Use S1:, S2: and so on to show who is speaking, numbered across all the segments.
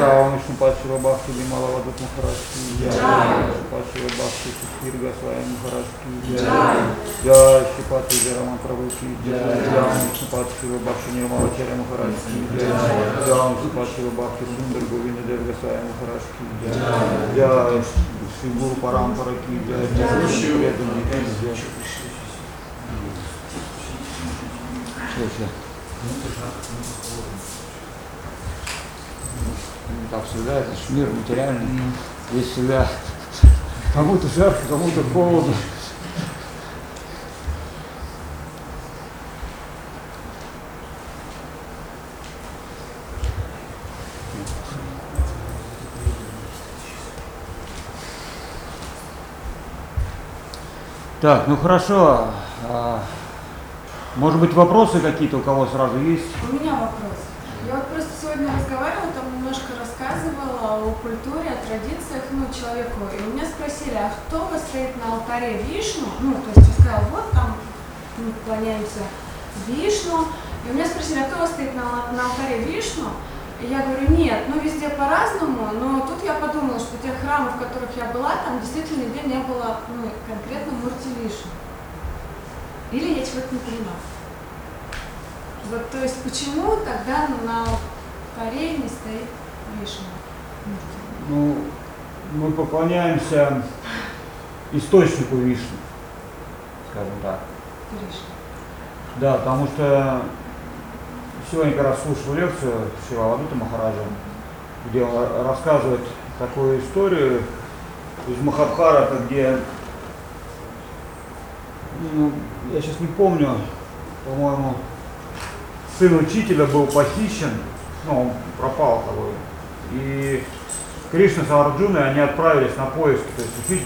S1: Om Vishnupat Shiva Bhakti Vimalavadut Maharaj ki Jai. Vishnupat Shiva Bhakti Sukhir Goswami Maharaj ki Jai. Jai Shripat Vijayaraman Prabhu ki Jai. Jai Vishnupat Shiva Bhakti Nirmalacharya Maharaj ki Jai. Jai Vishnupat Shiva Bhakti Sundar Govinda Dev Goswami Maharaj ki Jai. Jai Shri Guru Parampara ki Jai. Jai Shri Преданный ki Jai. Так всегда, это ж мир материальный, есть всегда кому-то жарко, кому-то холодно. Так, ну хорошо. Может быть, вопросы какие-то у кого сразу есть?
S2: У меня вопрос. Я вот просто сегодня разговаривала, там немножко рассказывала о культуре, о традициях, человеку. И у меня спросили, а кто у вас стоит на алтаре Вишну? То есть я сказала, вот там мы поклоняемся Вишну. И у меня спросили, а кто у вас стоит на алтаре Вишну? И я говорю, нет, везде по-разному, но тут я подумала, что тех храмов, в которых я была, там действительно нигде не было конкретно Мурти Вишну. Или я чего-то не понимаю. Вот, то есть почему тогда на алтаре не стоит Вишну?
S1: Мы поклоняемся источнику Вишну, скажем так.
S2: Вишну.
S1: Да, потому что сегодня как раз слушал лекцию Шривавадута Махараджа, где он рассказывает такую историю из Махабхарата, где, я сейчас не помню, по-моему, сын учителя был похищен, он пропал того. И Кришна с Арджуной, они отправились на поиски, то есть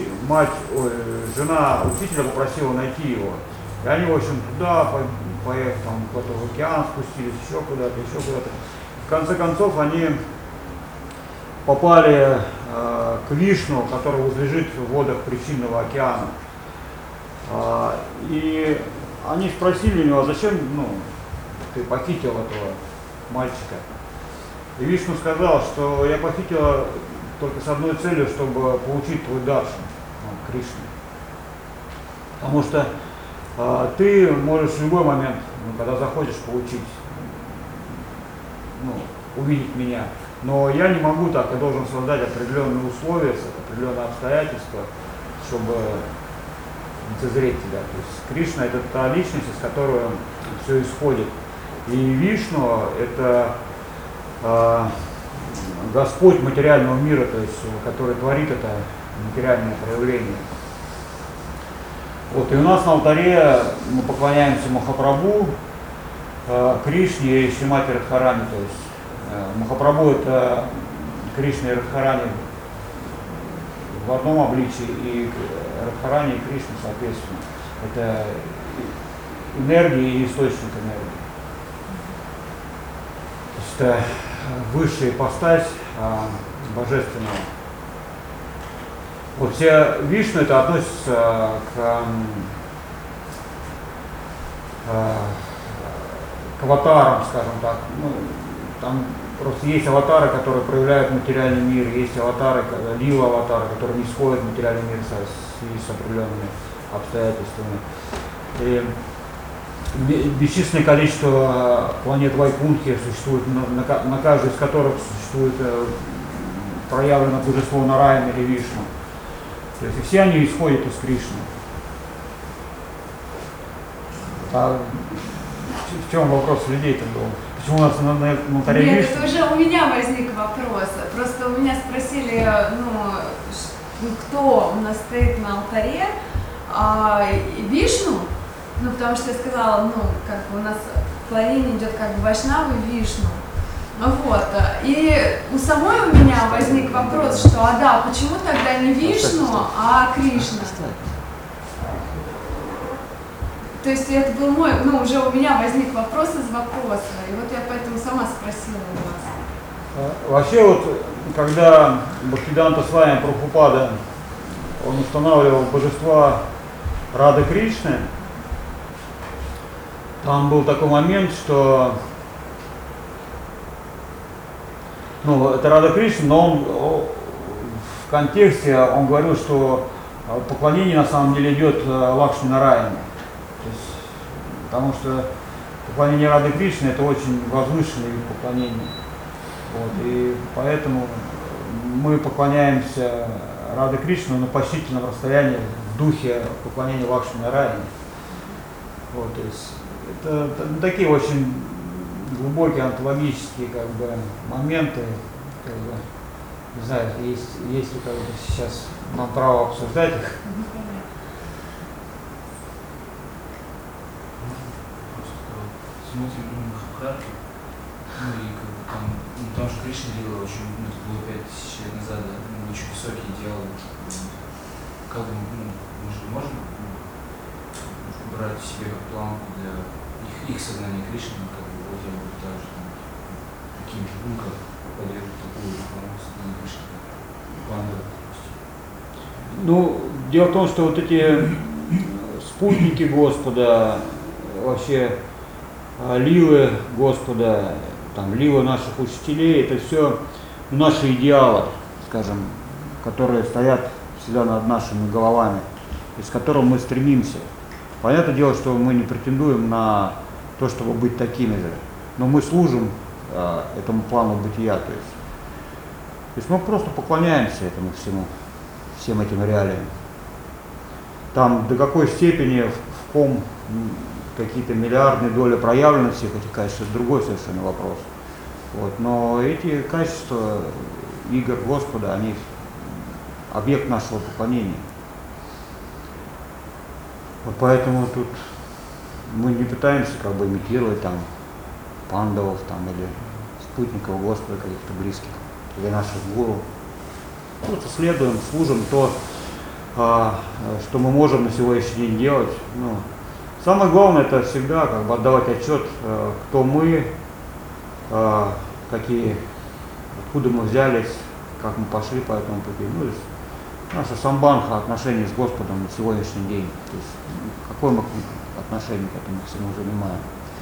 S1: жена учителя попросила найти его. И они, в общем, туда поехали, там куда-то в океан спустились, еще куда-то. В конце концов, они попали к Вишну, который возлежит в водах Причинного океана. И они спросили у него, а зачем ты похитил этого мальчика? И Вишну сказал, что я похитила только с одной целью, чтобы получить твой даршан, Кришну. Потому что ты можешь в любой момент, когда захочешь получить, увидеть меня. Но я не могу так, я должен создать определенные условия, определенные обстоятельства, чтобы лицезреть тебя. То есть Кришна — это та личность, из которой все исходит. И Вишну — это Господь материального мира, то есть который творит это материальное проявление. Вот, и у нас на алтаре мы поклоняемся Махапрабху, Кришне и Шримати Радхарани. То есть Махапрабху — это Кришна и Радхарани в одном обличии, и Радхарани и Кришна соответственно. Это энергия и источник энергии. То есть это высшая ипостась божественного. Вот все Вишну это относится к аватарам, скажем так. Там просто есть аватары, которые проявляют материальный мир, есть аватары, лила аватары, которые не сходят в материальный мир в связи с определенными обстоятельствами. И бесчисленное количество планет Вайкунхи существует, на каждой из которых существует проявлено божество Нараяна или Вишну. То есть все они исходят из Кришны. А в чем вопрос людей-то был? Почему у нас на алтаре Вишну?
S2: Нет, это уже у меня возник вопрос. Просто у меня спросили, кто у нас стоит на алтаре, Вишну, потому что я сказала, у нас поклонение идет Вайшнавы Вишну. Вот. И у самой у меня возник вопрос, что почему тогда не Вишну, а Кришна? То есть это был мой, уже у меня возник вопрос из вопроса, и вот я поэтому сама спросила у вас.
S1: Вообще когда Бхактисиданта Свами Прабхупада, он устанавливал божества Рады Кришны, там был такой момент, что Ну, это Рада Кришна, но в контексте он говорил, что поклонение на самом деле идет Лакшми Нараяне. То есть, потому что поклонение Рады Кришны это очень возвышенный вид поклонения. Вот, и поэтому мы поклоняемся Раде Кришне на почтительном расстоянии в духе поклонения Лакшми Нараяне. Вот, то есть это такие очень глубокие онтологические как бы моменты, как бы, не знаю, есть ли как бы сейчас нам право обсуждать их.
S3: Смотрим Махабхарату, и как бы там же Кришна лила очень, это было 5000 лет назад, да, очень высокие идеалы. Как бы, мы же можем брать себе как планку для их сознания Кришны, как бы вот я буду так же, таким же, как поддерживать такую планку сознания Кришны, как Панда.
S1: Ну, дело в том, что вот эти спутники Господа, вообще лилы Господа, там, лилы наших учителей, это все наши идеалы, скажем, которые стоят всегда над нашими головами, из которых мы стремимся. Понятное дело, что мы не претендуем на то, чтобы быть такими же, но мы служим этому плану бытия, то есть мы просто поклоняемся этому всему, всем этим реалиям. Там до какой степени, в ком какие-то миллиардные доли проявленности этих качеств, это другой совершенно вопрос. Вот. Но эти качества игр Господа, они объект нашего поклонения. Вот поэтому тут мы не пытаемся как бы имитировать там пандавов там, или спутников Господа, каких-то близких, или наших гуру. Просто следуем, служим то, что мы можем на сегодняшний день делать. Ну, самое главное это всегда как бы отдавать отчет, кто мы, какие, откуда мы взялись, как мы пошли по этому пути. Ну, наша самбанха, отношения с Господом на сегодняшний день. То есть, какое мы отношение к этому всему занимаем.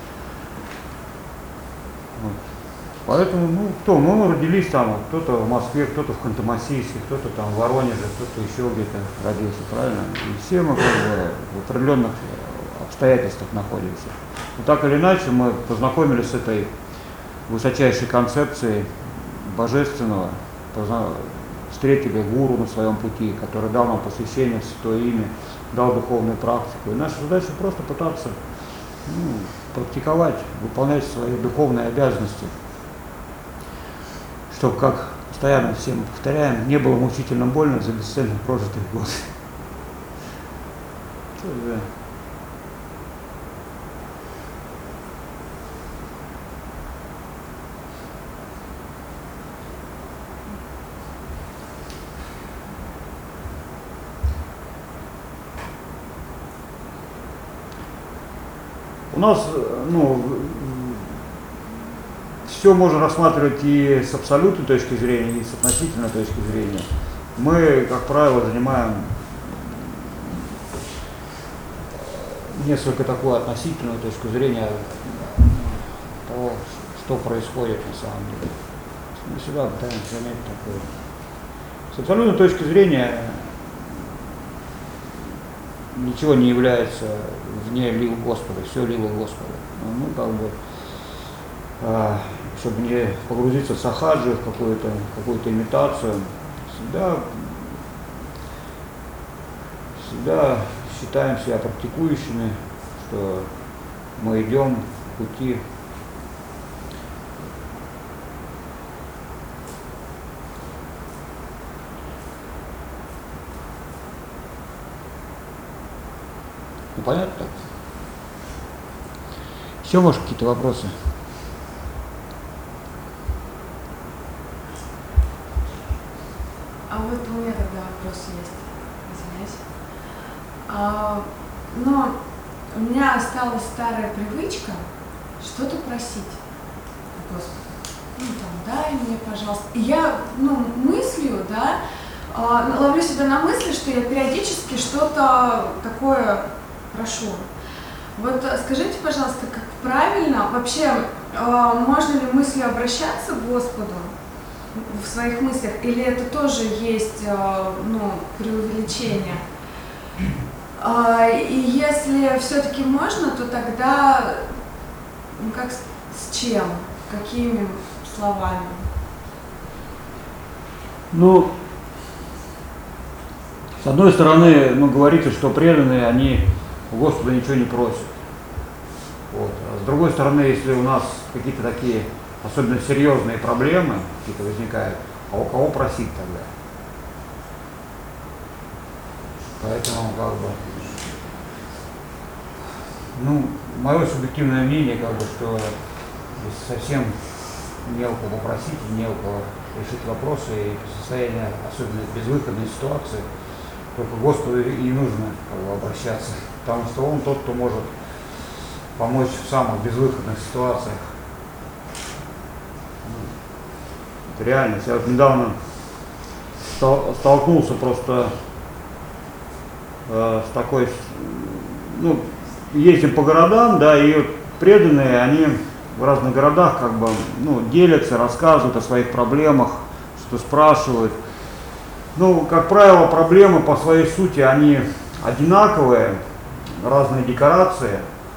S1: Вот. Поэтому, мы родились там, кто-то в Москве, кто-то в Ханты-Мансийске, кто-то там в Воронеже, кто-то еще где-то родился, правильно? И все мы как бы в определенных обстоятельствах находимся. Но так или иначе мы познакомились с этой высочайшей концепцией божественного, встретили гуру на своем пути, который дал нам посвящение в Святое Имя, дал духовную практику. И наша задача просто пытаться практиковать, выполнять свои духовные обязанности, чтобы, как постоянно все мы повторяем, не было мучительно больно за бесцельно прожитые годы. У нас, все можно рассматривать и с абсолютной точки зрения, и с относительной точки зрения. Мы, как правило, занимаем несколько такую относительную точку зрения того, что происходит на самом деле. Мы всегда пытаемся занять такое. С абсолютной точки зрения ничего не является вне лил Господа, все лило Господа. Как бы, чтобы не погрузиться в сахаджи, в какую-то имитацию, всегда считаем себя практикующими, что мы идем по пути понятно так? Еще, может, какие-то вопросы?
S2: А вот у меня тогда вопрос есть, извиняюсь. Но у меня осталась старая привычка что-то просить Господа. Дай мне, пожалуйста. И я, мыслью, ловлю себя на мысли, что я периодически что-то такое прошу. Вот скажите, пожалуйста, как правильно, вообще, можно ли мыслью обращаться к Господу? в своих мыслях, или это тоже есть преувеличение? И если все-таки можно, то тогда как с чем? Какими словами?
S1: Ну, с одной стороны, говорится, что преданные, они у Господа ничего не просят. Вот. А с другой стороны, если у нас какие-то такие особенно серьезные проблемы какие-то возникают, а у кого просить тогда? Поэтому, мое субъективное мнение, что если совсем не у кого попросить, не у кого решить вопросы и состояние, особенно безвыходной ситуации, только к Господу и нужно обращаться, потому что Он тот, кто может помочь в самых безвыходных ситуациях. Это реальность. Я недавно столкнулся просто с такой, ездим по городам, да, и преданные, они в разных городах делятся, рассказывают о своих проблемах, что спрашивают. Как правило, проблемы по своей сути, они одинаковые, разные декорации.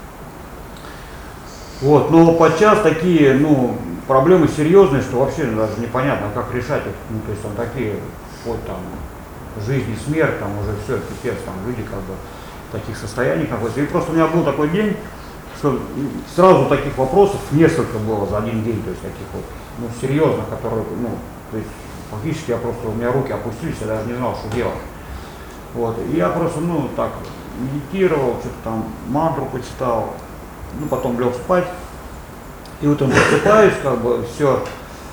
S1: Вот, но подчас такие, проблемы серьезные, что вообще даже непонятно, как решать их. То есть там такие, жизнь и смерть, уже все, пипец, люди в таких состояниях находятся. И просто у меня был такой день, что сразу таких вопросов несколько было за один день, то есть таких серьезных, которые, то есть фактически у меня руки опустились, я даже не знал, что делать. Вот, и я просто, медитировал, что-то там мантру почитал, потом лег спать, и утром просыпаюсь, все,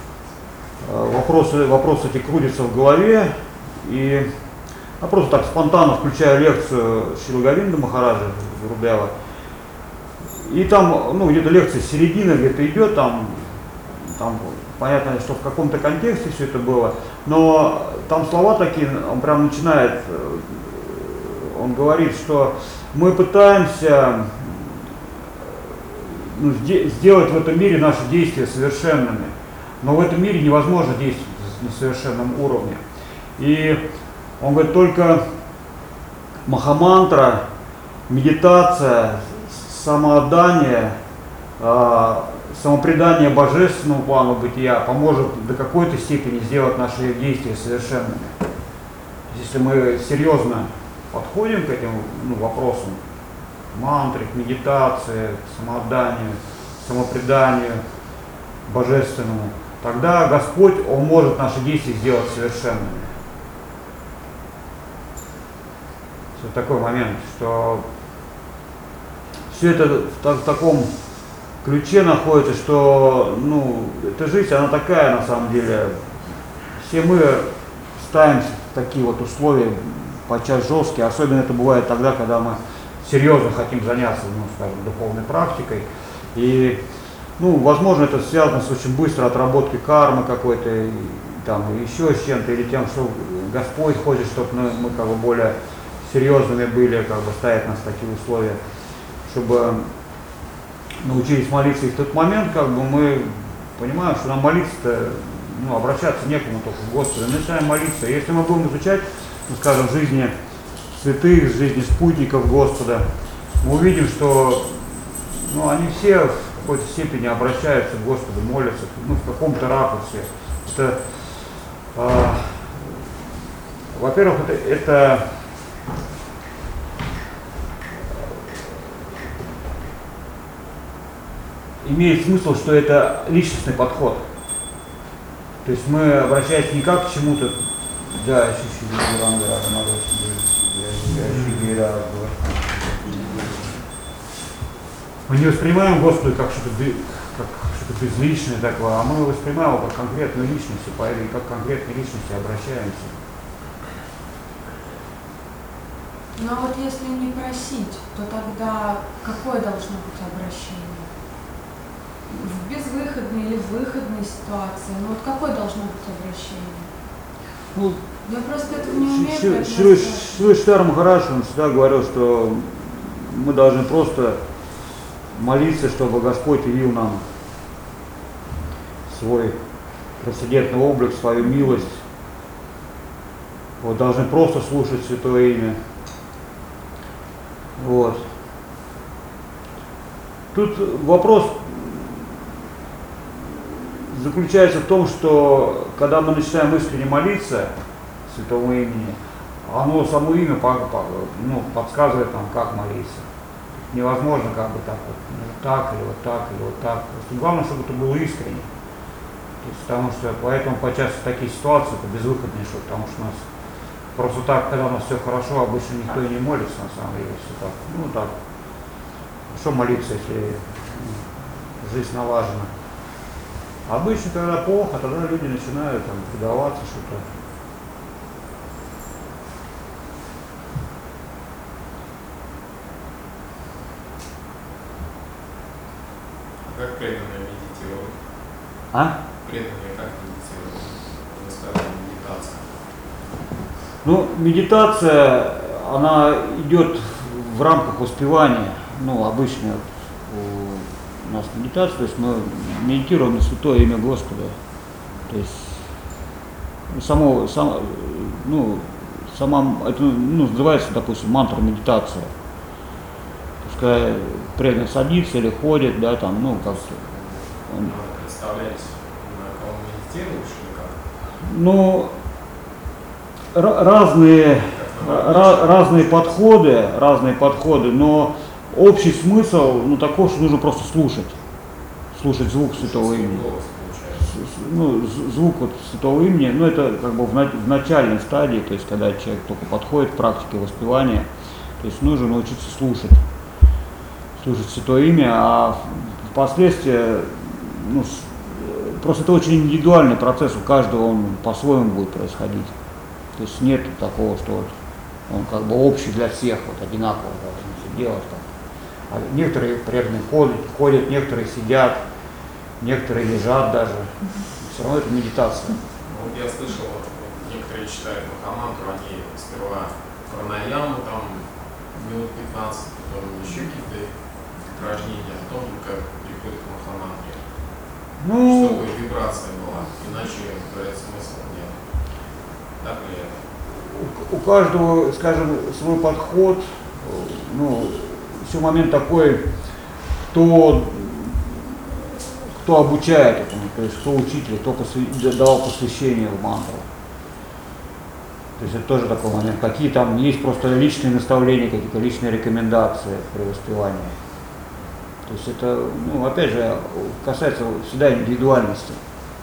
S1: вопросы эти крутятся в голове, и я просто так спонтанно включаю лекцию Шрила Говинда Махараджа Гурудева, и там, где-то лекция середина где-то идет, там понятно, что в каком-то контексте все это было, но там слова такие, он прям начинает, он говорит, что мы пытаемся сделать в этом мире наши действия совершенными, но в этом мире невозможно действовать на совершенном уровне. И он говорит, только махамантра, медитация, самоотдание, самопредание божественному плану бытия поможет до какой-то степени сделать наши действия совершенными. Если мы серьезно подходим к этим вопросам, мантре, к медитации, к самоотданию, самопреданию божественному, тогда Господь, Он может наши действия сделать совершенными. Вот такой момент, что все это в таком ключе находится, что эта жизнь, она такая на самом деле. Все мы ставимся в такие условия, подчас жесткие, особенно это бывает тогда, когда мы серьезно хотим заняться, духовной практикой. И, возможно, это связано с очень быстрой отработкой кармы какой-то, еще с чем-то, или тем, что Господь хочет, чтобы мы более серьезными были, ставить нас в такие условия, чтобы научились молиться. И в тот момент, мы понимаем, что нам молиться-то, обращаться некому, только к Господу. Мы начинаем молиться. И если мы будем изучать, жизни святых, жизни спутников Господа, мы увидим, что они все в какой-то степени обращаются к Господу, молятся, в каком-то ракурсе. Это, во-первых, это имеет смысл, что это личностный подход. То есть мы обращаемся не как к чему-то, мы не воспринимаем Господа как что-то безличное такое, а мы воспринимаем его как конкретную личность, и как к конкретной личности обращаемся.
S2: Но если не просить, то тогда какое должно быть обращение? В безвыходной или в выходной ситуации? Какое должно быть обращение? Я просто этого не умею.
S1: Шри Шридхар Махарадж, он всегда говорил, что мы должны просто молиться, чтобы Господь явил нам свой трансцендентный облик, свою милость. Вот, должны просто слушать Святое Имя. Вот. Тут вопрос заключается в том, что когда мы начинаем искренне молиться Святому Имени, оно само имя подсказывает нам, как молиться. Невозможно как бы так вот, так или вот так, или вот так. Просто главное, чтобы это было искренне. То есть, потому что поэтому подчас такие ситуации это безвыходные, что, потому что у нас просто так, когда у нас все хорошо, обычно никто и не молится, на самом деле, все так. Ну так. Что молиться, если жизнь налажена? Обычно, когда плохо, тогда люди начинают там предаваться что-то.
S4: Как преданные медитировать?
S1: А?
S4: Преданные как медитировать? Вы сказали, медитация.
S1: Ну, медитация, она идет в рамках воспевания. Ну, обычно у нас медитация, то есть мы медитируем на Святое Имя Господа. То есть это называется, допустим, мантра медитация. Пускай преданный садится или ходит, да, там, ну, как-то.
S4: Надо представлять, на кого медитируешь или как?
S1: Ну, разные подходы, но общий смысл, ну, такой, что нужно просто слушать звук Святого Имени. Ну, звук вот Святого Имени, ну, это как бы в начальной стадии, то есть, когда человек только подходит к практике воспевания, то есть, нужно научиться слушать Святое Имя, а впоследствии, ну, просто это очень индивидуальный процесс, у каждого он по-своему будет происходить. То есть нет такого, что вот он как бы общий для всех, вот одинаково должен все делать. А некоторые преданные ходят, некоторые сидят, некоторые лежат даже. Все равно это медитация.
S4: Вот я слышал, некоторые читают Махамантру, они сперва пранаяму, там минут 15, потом еще какие-то упражнения, а потом как переходит к Махамантре.
S1: Ну,
S4: Чтобы вибрация была, иначе, говорят, смысла нет. Так ли это?
S1: у каждого, скажем, свой подход, ну, все момент такой, кто обучает этому, то есть кто учитель, кто дал посвящение в мантру. То есть это тоже такой момент. Какие там есть просто личные наставления, какие-то личные рекомендации при воспевании. То есть это, ну, опять же, касается всегда индивидуальности.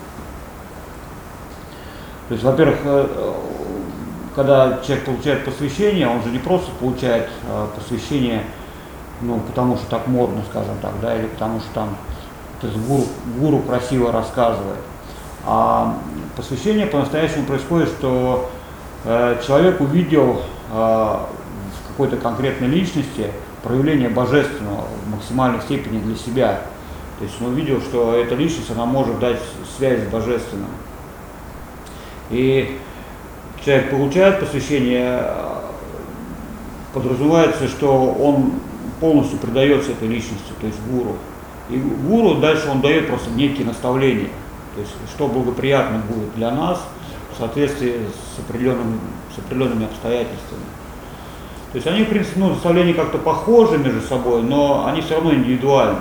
S1: То есть, во-первых, когда человек получает посвящение, он же не просто получает посвящение, ну, потому что так модно, скажем так, да, или потому что там то есть гуру красиво рассказывает. А посвящение по-настоящему происходит, что человек увидел в какой-то конкретной личности проявление божественного в максимальной степени для себя. То есть он увидел, что эта личность, она может дать связь с божественным. И человек получает посвящение, подразумевается, что он полностью предается этой личности, то есть гуру. И гуру дальше он дает просто некие наставления, то есть что благоприятно будет для нас в соответствии с определенными обстоятельствами. То есть они, в принципе, ну, наставления как-то похожи между собой, но они все равно индивидуальны.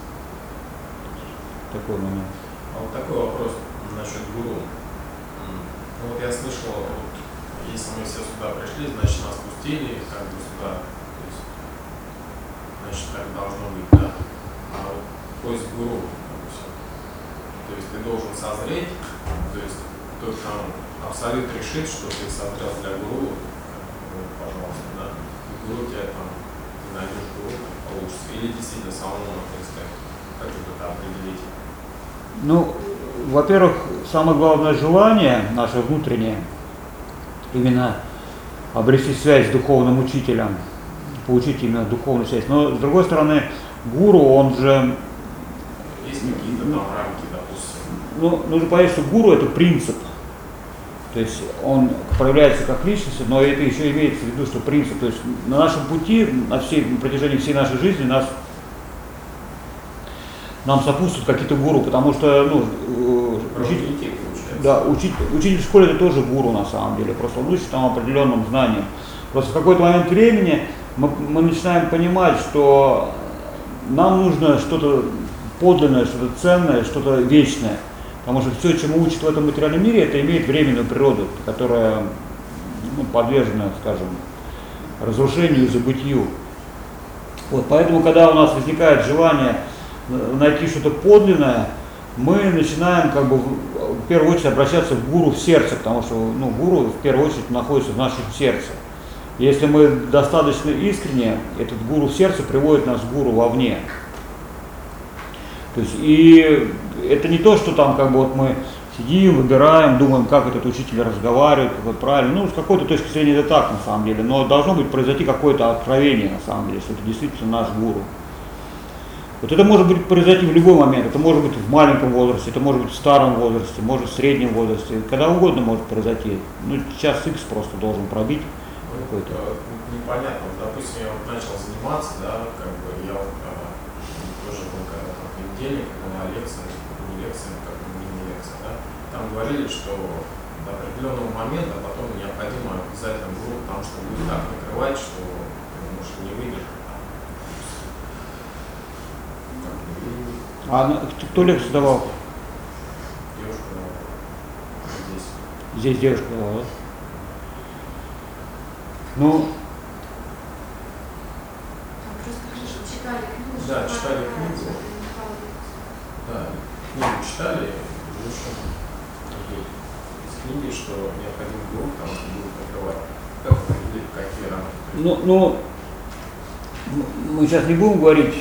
S1: Такой момент.
S4: А вот такой вопрос насчет гуру. Ну вот я слышал, вот, если мы все сюда пришли, значит нас пустили как бы сюда, то есть, значит так должно быть, да. А вот поиск гуру, допустим, то есть ты должен созреть, то есть тот там абсолют решит, что ты созрел для гуру, вот, пожалуйста, да, и гуру тебя там, ты найдешь гуру, получится, или действительно самому надо искать, как это определить?
S1: Ну, во-первых, самое главное желание наше внутреннее, именно обрести связь с духовным учителем, получить именно духовную связь. Но с другой стороны, гуру, он же...
S4: Есть какие-то там рамки, допустим?
S1: Ну, нужно понять, что гуру это принцип. То есть он проявляется как личность, но это еще имеется в виду, что принцип. То есть на нашем пути, на протяжении всей нашей жизни нам сопутствуют какие-то гуру, потому что, ну, Да, учитель в школе это тоже гуру на самом деле, просто он учит там определенным знаниям. Просто в какой-то момент времени мы начинаем понимать, что нам нужно что-то подлинное, что-то ценное, что-то вечное. Потому что все, чему учат в этом материальном мире, это имеет временную природу, которая подвержена, скажем, разрушению и забытию. Вот, поэтому, когда у нас возникает желание найти что-то подлинное, мы начинаем как бы в первую очередь обращаться к гуру в сердце, потому что гуру в первую очередь находится в нашем сердце. Если мы достаточно искренне, этот гуру в сердце приводит нас к гуру вовне. То есть, и это не то, что там как бы вот мы сидим, выбираем, думаем, как этот учитель разговаривает, как вот правильно. С какой-то точки зрения это так на самом деле, но должно быть произойти какое-то откровение на самом деле, что это действительно наш гуру. Вот это может быть произойти в любой момент, это может быть в маленьком возрасте, это может быть в старом возрасте, может в среднем возрасте, когда угодно может произойти. Час X просто должен пробить какой-то.
S4: Непонятно. Допустим, я вот начал заниматься, да, как бы я вот, тоже был когда-то в понедельник на лекции, не лекция, как бы мини-лекция, да, там говорили, что до определенного момента потом необходимо обязательно гуру, потому что будет так накрывать, что может не выдержит.
S1: Кто лекцию давал?
S4: Девушка давала.
S1: Здесь девушка давала, да?
S4: Да, читали книгу. Да, книгу читали, лучше из книги, что необходим гуру, потому что будет накрывать. Как определить, какие рамки?
S1: Мы сейчас не будем говорить.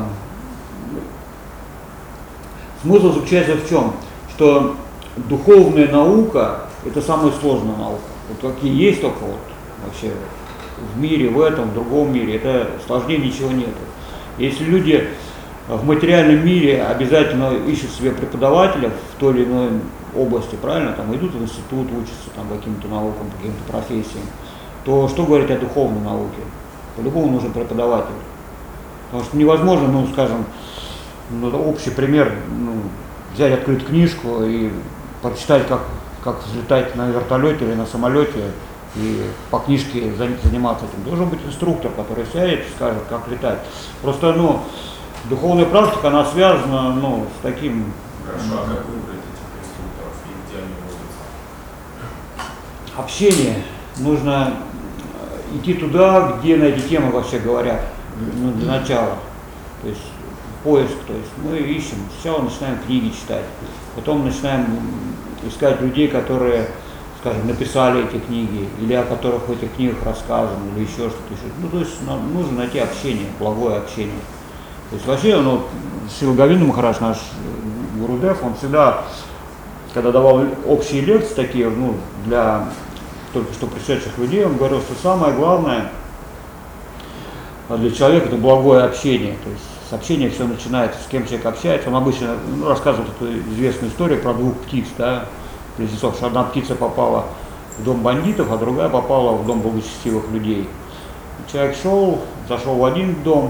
S1: Смысл заключается в чем? Что духовная наука – это самая сложная наука. Вот какие есть только вот вообще в мире, в этом, в другом мире, это сложнее ничего нет. Если люди в материальном мире обязательно ищут себе преподавателя в той или иной области, правильно, там идут в институт, учатся там каким-то наукам, каким-то профессиям, то что говорить о духовной науке? По-любому нужен преподаватель. Потому что невозможно, скажем, общий пример, взять, открыть книжку и прочитать, как взлетать на вертолете или на самолете, и по книжке заниматься этим. Должен быть инструктор, который сядет и скажет, как летать. Просто, духовная практика, она связана, с таким...
S4: Хорошо, а как выбрать этих инструкторов и где они водятся?
S1: Общение. Нужно идти туда, где на эти темы вообще говорят, для начала. То есть поиск, то есть мы ищем, сначала начинаем книги читать, потом начинаем искать людей, которые, скажем, написали эти книги, или о которых в этих книгах рассказано, или еще что-то еще. То есть нам нужно найти общение, благое общение. То есть вообще, Шрила Говинда Махарадж, наш Гурудев, он всегда, когда давал общие лекции такие, для только что пришедших людей, он говорил, что самое главное для человека это благое общение. То есть с общения все начинается, с кем человек общается. Он обычно рассказывает эту известную историю про двух птиц, да, близнецов, что одна птица попала в дом бандитов, а другая попала в дом благочестивых людей. Человек зашел в один дом,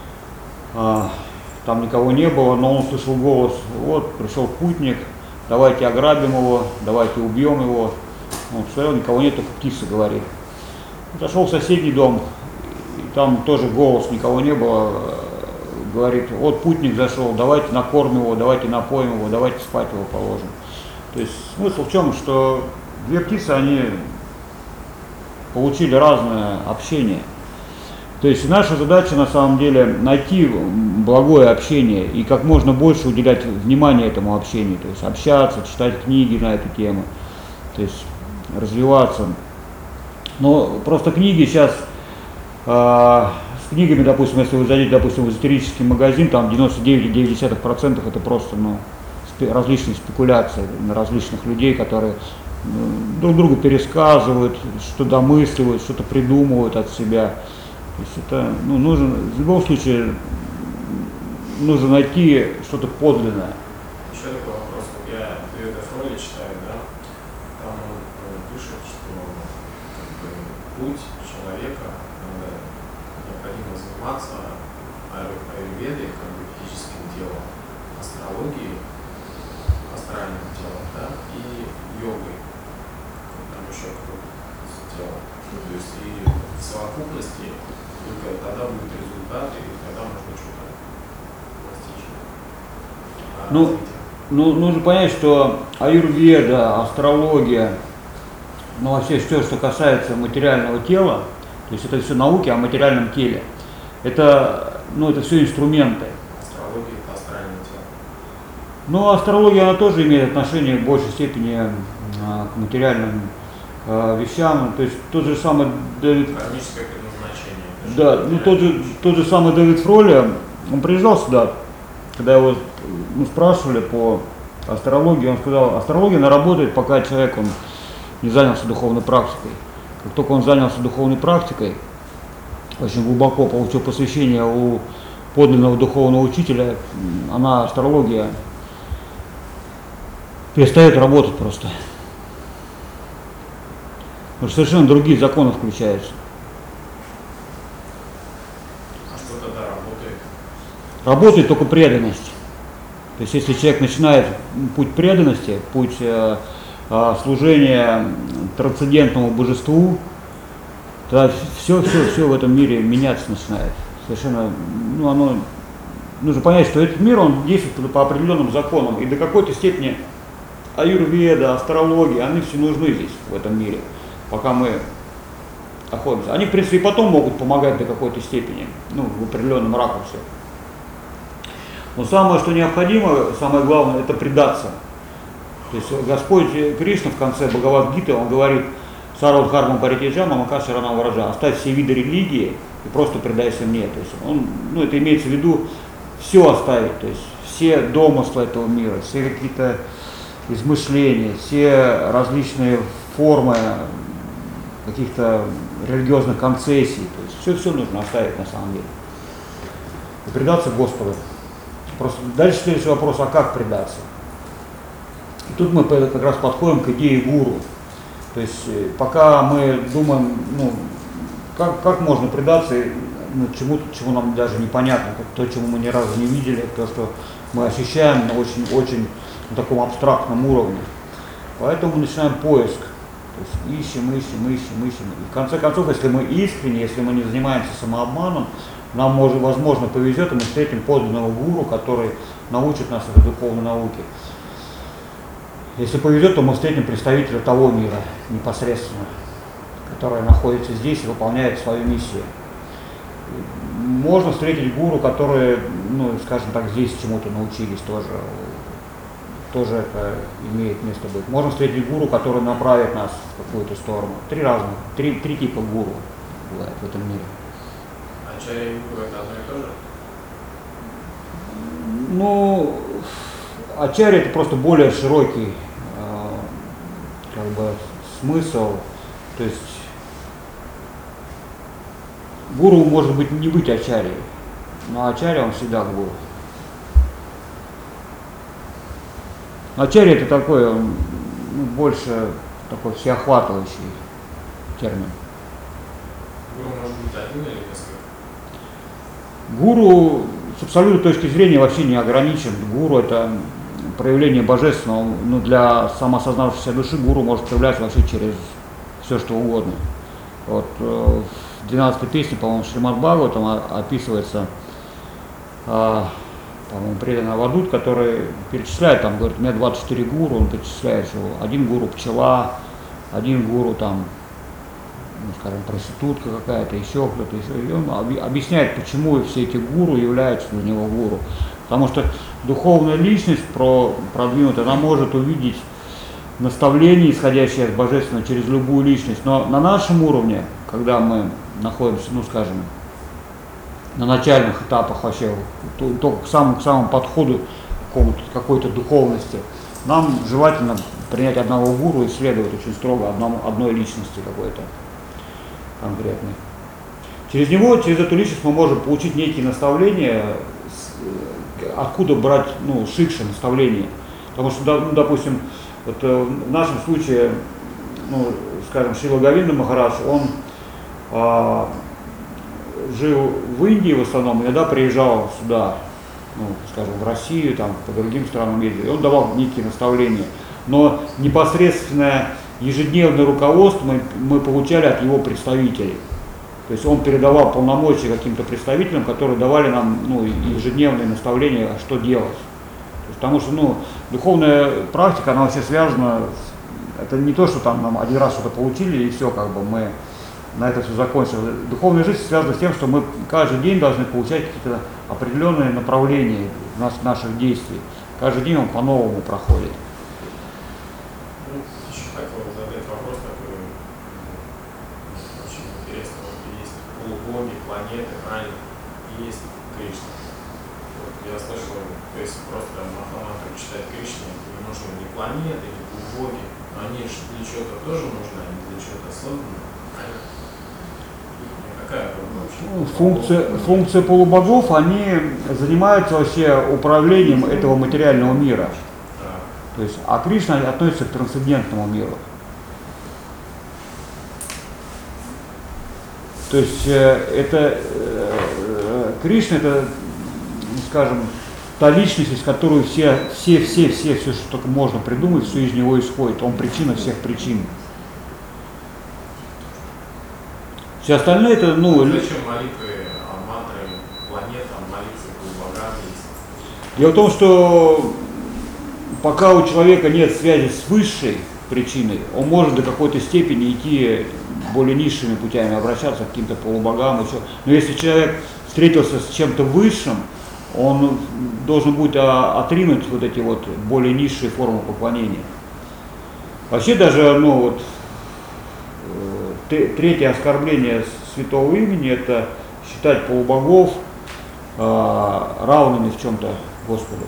S1: там никого не было, но он услышал голос, вот пришел путник, давайте ограбим его, давайте убьем его. Он посмотрел, никого нет, только птица говорит. Зашел в соседний дом, и там тоже голос, никого не было, говорит, вот путник зашел, давайте накормим его, давайте напоим его, давайте спать его положим. То есть смысл в чем, что две птицы, они получили разное общение. То есть наша задача на самом деле найти благое общение и как можно больше уделять внимание этому общению, то есть общаться, читать книги на эту тему, то есть развиваться. Но просто книги сейчас, с книгами, допустим, если вы зайдете, допустим, в эзотерический магазин, там 99,9% это просто различные спекуляции на различных людей, которые друг другу пересказывают, что домысливают, что-то придумывают от себя. То есть это, нужно, в любом случае, нужно найти что-то подлинное.
S4: Еще такой вопрос. Я Веда Фройли читаю, да? Там он пишет, что путь человека, необходимо заниматься аюрведой, физическим делом, астрологией астральным телом, да, и йогой, там еще какое-то тело. То есть и в совокупности только тогда будет результат, и тогда можно что-то достичь.
S1: Ну, нужно понять, что аюрведа, астрология, ну вообще все, что касается материального тела, то есть это все науки о материальном теле, это все инструменты.
S4: Астрология – это астральное тело.
S1: Но астрология, она тоже имеет отношение в большей степени к материальным вещам. То есть тот же самый Дэвид...
S4: Кармическое предназначение.
S1: Да, тот же самый Дэвид Фролли, он приезжал сюда, когда его спрашивали по астрологии, он сказал, астрология она работает, пока человек он не занялся духовной практикой. Как только он занялся духовной практикой, очень глубоко получил посвящение у подлинного духовного учителя, астрология перестает работать просто. Потому что совершенно другие законы включаются.
S4: А что тогда работает?
S1: Работает только преданность. То есть если человек начинает путь преданности, путь служения трансцендентному божеству, тогда все в этом мире меняться начинает. Совершенно, нужно понять, что этот мир, он действует по определенным законам, и до какой-то степени аюрведа, астрология, они все нужны здесь, в этом мире, пока мы находимся. Они, в принципе, и потом могут помогать до какой-то степени, в определенном ракурсе. Но самое, что необходимо, самое главное, это предаться. То есть Господь Кришна в конце Бхагавад-гиты, он говорит, Сарват Харма Паритиджа, Мамака Шаранам Вараджа, оставь все виды религии и просто предайся мне. То есть это имеется в виду все оставить, то есть все домыслы этого мира, все какие-то измышления, все различные формы каких-то религиозных концессий, то есть все нужно оставить на самом деле. И предаться Господу. Просто дальше следующий вопрос, а как предаться? И тут мы как раз подходим к идее гуру. То есть пока мы думаем, как можно предаться чему-то, чего нам даже непонятно, то, чему мы ни разу не видели, то, что мы ощущаем на очень на таком абстрактном уровне. Поэтому мы начинаем поиск. То есть ищем. И в конце концов, если мы искренне, если мы не занимаемся самообманом, нам, возможно, повезет, и мы встретим подлинного гуру, который научит нас этой духовной науке. Если повезет, то мы встретим представителя того мира непосредственно, который находится здесь и выполняет свою миссию. Можно встретить гуру, которые, скажем так, здесь чему-то научились тоже это имеет место быть. Можно встретить гуру, который направит нас в какую-то сторону. Три типа гуру бывает в этом мире.
S4: Ачарья и гуру это одно и то же?
S1: Ачарья это просто более широкий смысл. То есть гуру может быть не быть ачарьей, но ачарья он всегда гуру. Ачарья это такой, больше такой всеохватывающий термин.
S4: Гуру может быть один или несколько?
S1: Гуру с абсолютной точки зрения вообще не ограничен. Гуру это проявление божественного, для самоосознавшейся души гуру может проявляться вообще через все, что угодно. Вот в 12-й песне, по-моему, Шримад Бхагаватам описывается, по-моему, преданный Авадут, который перечисляет, говорит, у меня 24 гуру, он перечисляет, что один гуру пчела, один гуру проститутка какая-то, еще кто-то, еще. И он объясняет, почему все эти гуру являются для него гуру. Потому что духовная личность продвинутая, она может увидеть наставление, исходящее от божественного, через любую личность. Но на нашем уровне, когда мы находимся, на начальных этапах вообще, только к самому подходу к какой-то духовности, нам желательно принять одного гуру и следовать очень строго одной личности какой-то конкретной. Через эту личность мы можем получить некие наставления, откуда брать шикша наставления. Потому что, допустим, в нашем случае, скажем, Шрила Говинда Махарадж, он жил в Индии в основном, иногда приезжал сюда, ну, скажем, в Россию, там, по другим странам ездил, и он давал некие наставления. Но непосредственно ежедневное руководство мы получали от его представителей. То есть он передавал полномочия каким-то представителям, которые давали нам, ну, ежедневные наставления, что делать. Потому что, ну, духовная практика, она вообще связана, это не то, что там нам один раз что-то получили и все, как бы мы на это все закончили. Духовная жизнь связана с тем, что мы каждый день должны получать какие-то определенные направления наших действий. Каждый день он по-новому проходит.
S4: Еще хотел задать вопрос такой, очень интересный. Вот есть полубоги, планеты, правильно? И есть Кришна. Вот я слышал, то есть просто Махамантру читать Кришне, не нужны ни планеты, ни полубоги. Но они же для чего-то тоже нужны, они для чего-то созданы. Какая вообще?
S1: Функция полубогов, они занимаются вообще управлением этого материального мира. То есть, а Кришна относится к трансцендентному миру. То есть Кришна это, скажем, та личность, из которой все, что только можно придумать, все из него исходит. Он причина всех причин. Все остальное это, ну...
S4: Зачем молитвы, мантры, планетам, молиться полубогам есть?
S1: Дело в том, что пока у человека нет связи с высшей причиной, он может до какой-то степени идти более низшими путями, обращаться к каким-то полубогам, еще. Но если человек встретился с чем-то высшим, он должен будет отринуть вот эти вот более низшие формы поклонения. Вообще даже, ну вот, третье оскорбление святого имени — это считать полубогов равными в чем-то Господу.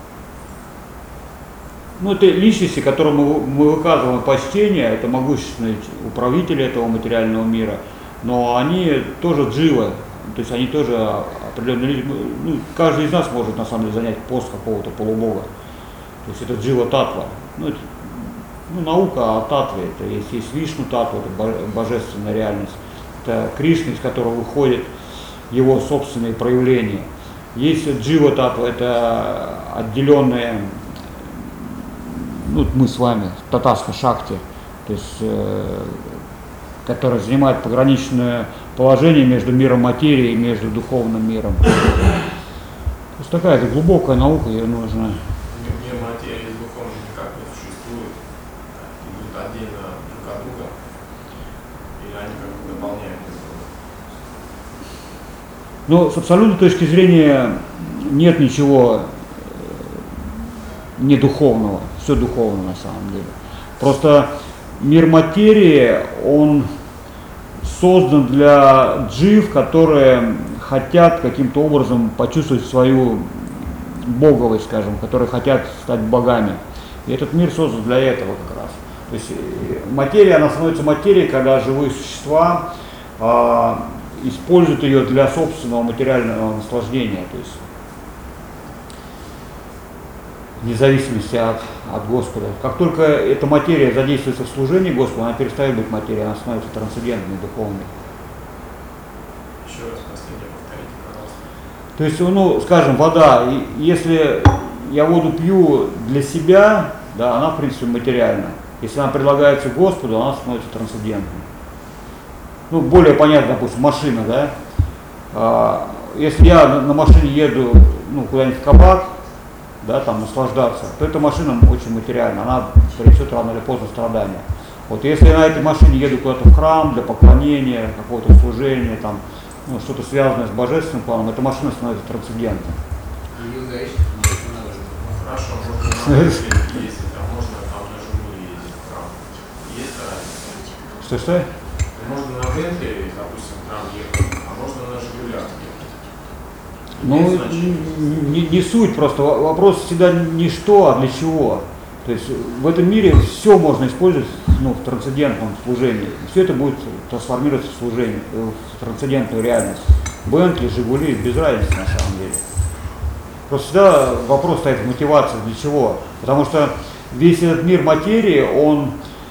S1: Ну, это личности, которым мы выказываем почтение, это могущественные управители этого материального мира, но они тоже дживы, то есть они тоже определенные люди. Ну, каждый из нас может на самом деле занять пост какого-то полубога. То есть это джива татва. Ну, это, наука о татве, это есть Вишну татва, это божественная реальность. Это Кришна, из которого выходит его собственные проявления. Есть джива татва, это отделенные, ну, мы с вами, татаска шакти, то есть, который занимает пограничное положение между миром материи и между духовным миром. То есть такая глубокая наука, ее нужно.
S4: Мир материи и духовный никак не существует, идут отдельно друг от друга, или они как бы дополняют друг друга?
S1: Ну, с абсолютной точки зрения нет ничего не духовного, все духовно на самом деле. Просто мир материи, он создан для джив, которые хотят каким-то образом почувствовать свою боговость, скажем, которые хотят стать богами. И этот мир создан для этого как раз. То есть материя, она становится материей, когда живые существа используют ее для собственного материального наслаждения. То есть вне зависимости от Господа. Как только эта материя задействуется в служении Господу, она перестает быть материей, она становится трансцендентной, духовной.
S4: Еще раз последнее повторите, пожалуйста.
S1: То есть, ну, скажем, вода, если я воду пью для себя, да, она в принципе материальна. Если она предлагается Господу, она становится трансцендентной. Ну, более понятно, допустим, машина, да. Если я на машине еду, ну, куда-нибудь в кабак, да, там наслаждаться, то эта машина очень материальна, она принесет рано или поздно страдания. Вот если я на этой машине еду куда-то в храм для поклонения, какого-то служения, там, ну, что-то связанное с божественным планом, эта машина становится трансцендентной.
S4: Хорошо, можно на ездить, а можно там на Жигули ездить в храм. Есть разница?
S1: Что?
S4: Можно на Бентли, допустим, в храм ехать, а можно на Жигулях ехать.
S1: Ну, не суть, просто вопрос всегда не что, а для чего. То есть в этом мире все можно использовать, ну, в трансцендентном служении. Все это будет трансформироваться в служение, в трансцендентную реальность. Бентли, Жигули, без разницы на самом деле. Просто всегда вопрос стоит в мотивации, для чего. Потому что весь этот мир материи, он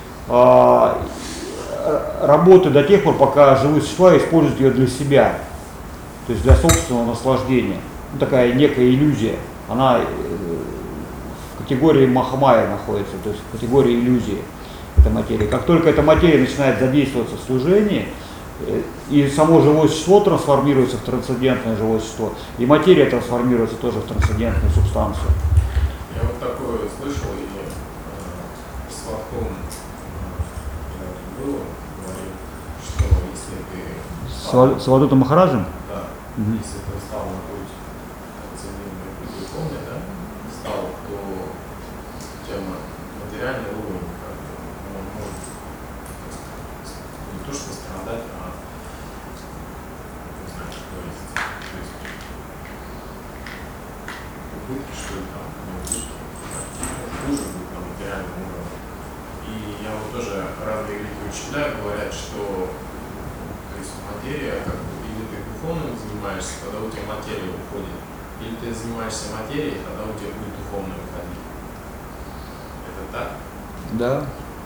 S1: работает до тех пор, пока живые существа используют ее для себя. То есть для собственного наслаждения. такая некая иллюзия, она в категории Махамая находится, то есть в категории иллюзии эта материя. Как только эта материя начинает задействоваться в служении, и само живое существо трансформируется в трансцендентное живое существо, и материя трансформируется тоже в трансцендентную субстанцию.
S4: Я вот такое слышал, и с Сладковым было, говорил, что если ты
S1: С Авадутом Махараджем?
S4: да,
S1: Мгм.
S4: если ты стал на путь трансцендентной духовной, да, стал, то тема материальный уровень, как бы, он может не то что страдать, а не знаю, что есть. То есть убытки, что ли, там, не убытки, хуже будет на материальном уровне. И я вот тоже разные великие учителя говорят, что то есть материя, как бы, или ты духовным занимаешься, тогда у тебя материя уходит, или ты занимаешься материей, тогда у тебя будет духовное выходить. Это так?
S1: Да.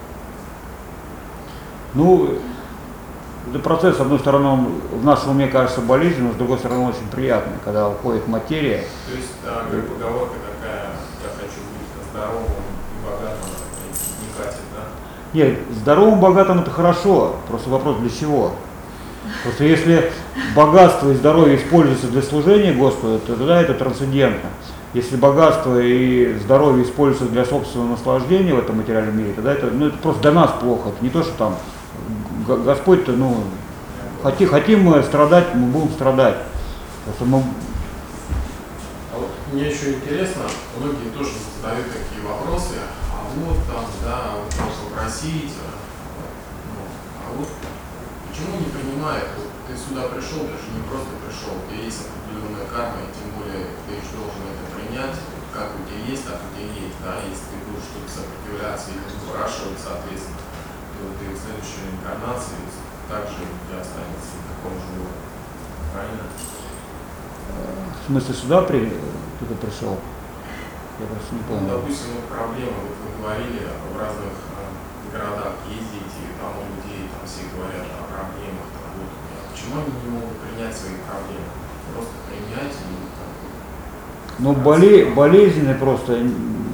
S1: Ну, это процесс, с одной стороны, он в нашем уме кажется болезненным, но с другой стороны очень приятный, когда уходит материя.
S4: То есть, да, как поговорка такая, я хочу быть здоровым и богатым, не катит, да?
S1: Нет, здоровым, богатым это хорошо, просто вопрос для чего. Просто если богатство и здоровье используются для служения Господу, то тогда это трансцендентно. Если богатство и здоровье используются для собственного наслаждения в этом материальном мире, тогда это, это просто для нас плохо. Это не то, что там Господь-то, хотим мы страдать, мы будем страдать. Просто мы...
S4: А вот мне еще интересно, многие тоже задают такие вопросы, а вот там, да, вот можно попросить, а вот почему не принимает, вот ты сюда пришел, ты же не просто пришел, у тебя есть определенная карма, и тем более ты же должен это принять, как у тебя есть, так у тебя есть, да, если ты будешь что-то сопротивляться или выпрашивать, соответственно, то ты в следующей инкарнации также у тебя останется в таком же уровне. Правильно?
S1: В смысле, сюда кто-то пришел? Я просто не
S4: Ну,
S1: понял.
S4: допустим, вот проблема, вот вы говорили, в разных городах ездите, и там у людей там все говорят о проблемах, там, вот, почему они не могут принять свои проблемы? Просто принять и там,
S1: Ну, болезненный просто.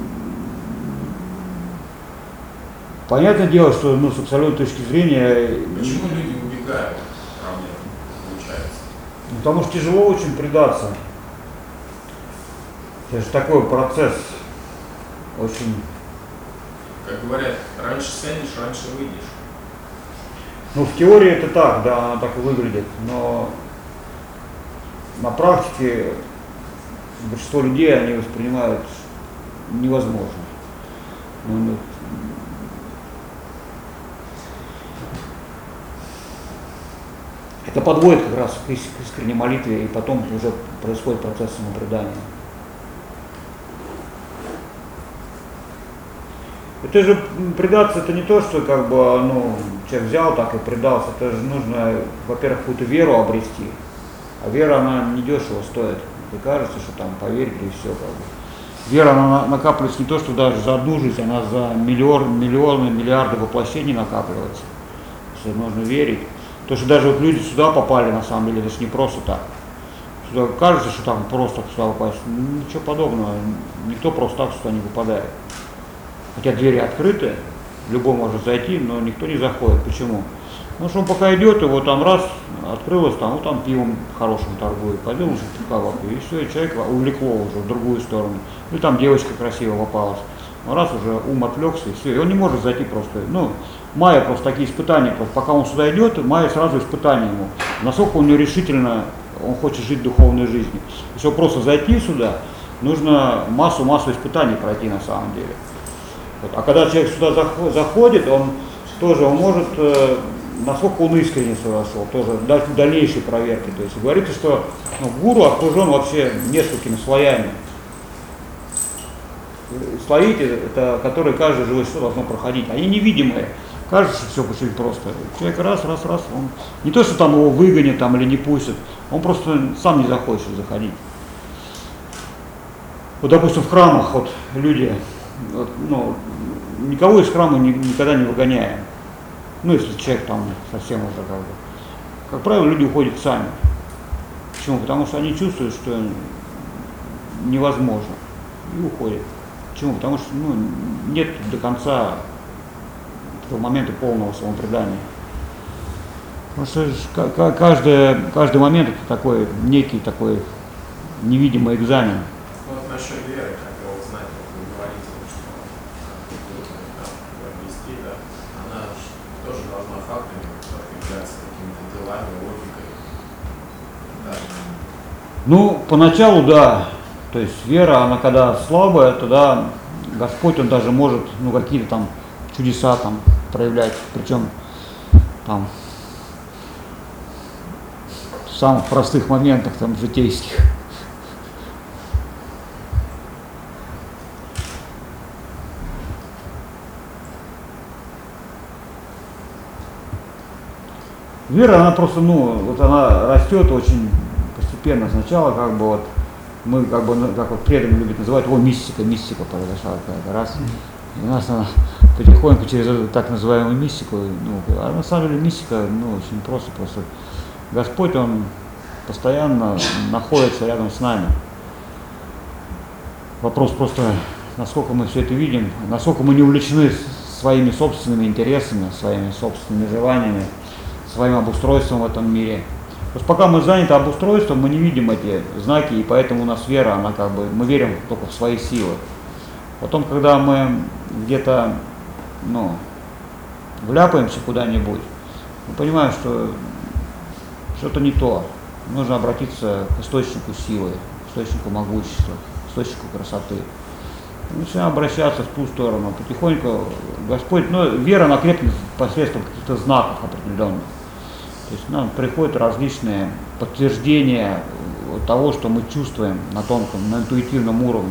S1: Понятное дело, что с абсолютной точки зрения.
S4: почему люди убегают от проблем, получается?
S1: Потому что тяжело очень предаться. Это же такой процесс очень.
S4: Как говорят, раньше сядешь, раньше выйдешь.
S1: Ну, в теории это так, да, она так и выглядит, но на практике большинство людей они воспринимают невозможно. Это подводит как раз к искренней молитве, и потом уже происходит процесс самопредания. Это же предаться, это не то, что как бы, человек взял так и предался. Это же нужно, во-первых, какую-то веру обрести. А вера, она недешево стоит. И кажется, что там поверили и все. Как бы. Вера, она накапливается не то, что даже за одну жизнь, она за миллионы, миллиарды воплощений накапливается. Что нужно верить. То, что даже вот люди сюда попали, на самом деле, это же не просто так. Сюда кажется, что там просто сюда попасть. Ничего подобного. Никто просто так сюда не попадает. Хотя двери открыты, любой может зайти, но никто не заходит. Почему? Потому что он пока идет, его там раз открылось, там, там пивом хорошим торгует, пойдем уже в кабак, и все, и человека увлекло уже в другую сторону. Или там девочка красивая попалась. Но раз уже ум отвлекся, и все, и он не может зайти просто. Майя просто такие испытания, просто пока он сюда идет, Майя сразу испытания ему. Насколько у него решительно, он хочет жить духовной жизнью. Если просто зайти сюда, нужно массу испытаний пройти на самом деле. Вот. А когда человек сюда заходит, он может, насколько он искренне сюда шел, тоже дальнейшей проверки. То есть говорится, что гуру окружен вообще несколькими слоями. Слои, это которые каждое живое существо должно проходить. Они невидимые. Кажется, что все очень просто. Человек раз, он не то, что там его выгонят там, или не пустят, он просто сам не захочет заходить. Вот, допустим, в храмах вот люди, никого из храма никогда не выгоняем. Если человек там совсем уже как бы. Как правило, люди уходят сами. Почему? Потому что они чувствуют, что невозможно. И уходит. Почему? Потому что нет до конца этого момента полного самопредания. Потому что каждый момент это такой некий такой невидимый экзамен.
S4: Вот насчет веры, хотел узнать, вот вы говорите, что вести, да, она тоже должна фактами подкрепляться какими-то делами, логикой. Да.
S1: Ну, поначалу да. То есть вера, она когда слабая, тогда Господь, Он даже может, какие-то там чудеса там проявлять. Причем там в самых простых моментах, там, житейских. Вера, она просто, она растет очень постепенно. Сначала мы как вот преданные любят называть, мистика произошла какая-то раз. И у нас она потихоньку через эту так называемую мистику, а на самом деле мистика, очень просто. Господь, Он постоянно находится рядом с нами. Вопрос просто, насколько мы все это видим, насколько мы не увлечены своими собственными интересами, своими собственными желаниями, своим обустройством в этом мире. То есть пока мы заняты обустройством, мы не видим эти знаки, и поэтому у нас вера, мы верим только в свои силы. Потом, когда мы где-то, вляпаемся куда-нибудь, мы понимаем, что что-то не то. Нужно обратиться к источнику силы, к источнику могущества, к источнику красоты. Мы начинаем обращаться в ту сторону. Потихоньку Господь, вера, она крепнет посредством каких-то знаков определенных. То есть нам приходят различные подтверждения того, что мы чувствуем на тонком, на интуитивном уровне.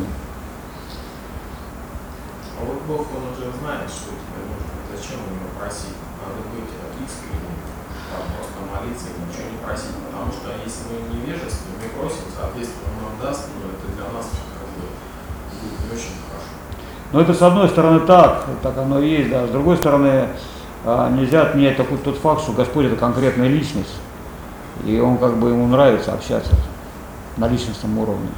S4: А вот Бог, Он уже знает, что тебе нужно. Зачем Его просить? Надо быть искренним, просто молиться и ничего не просить. Потому что если мы невежественны, мы просим, соответственно, Он нам даст, но это для нас будет не очень хорошо.
S1: Но это с одной стороны так оно и есть, да. С другой стороны, нельзя отменять тот факт, что Господь это конкретная личность, и Он ему нравится общаться на личностном уровне.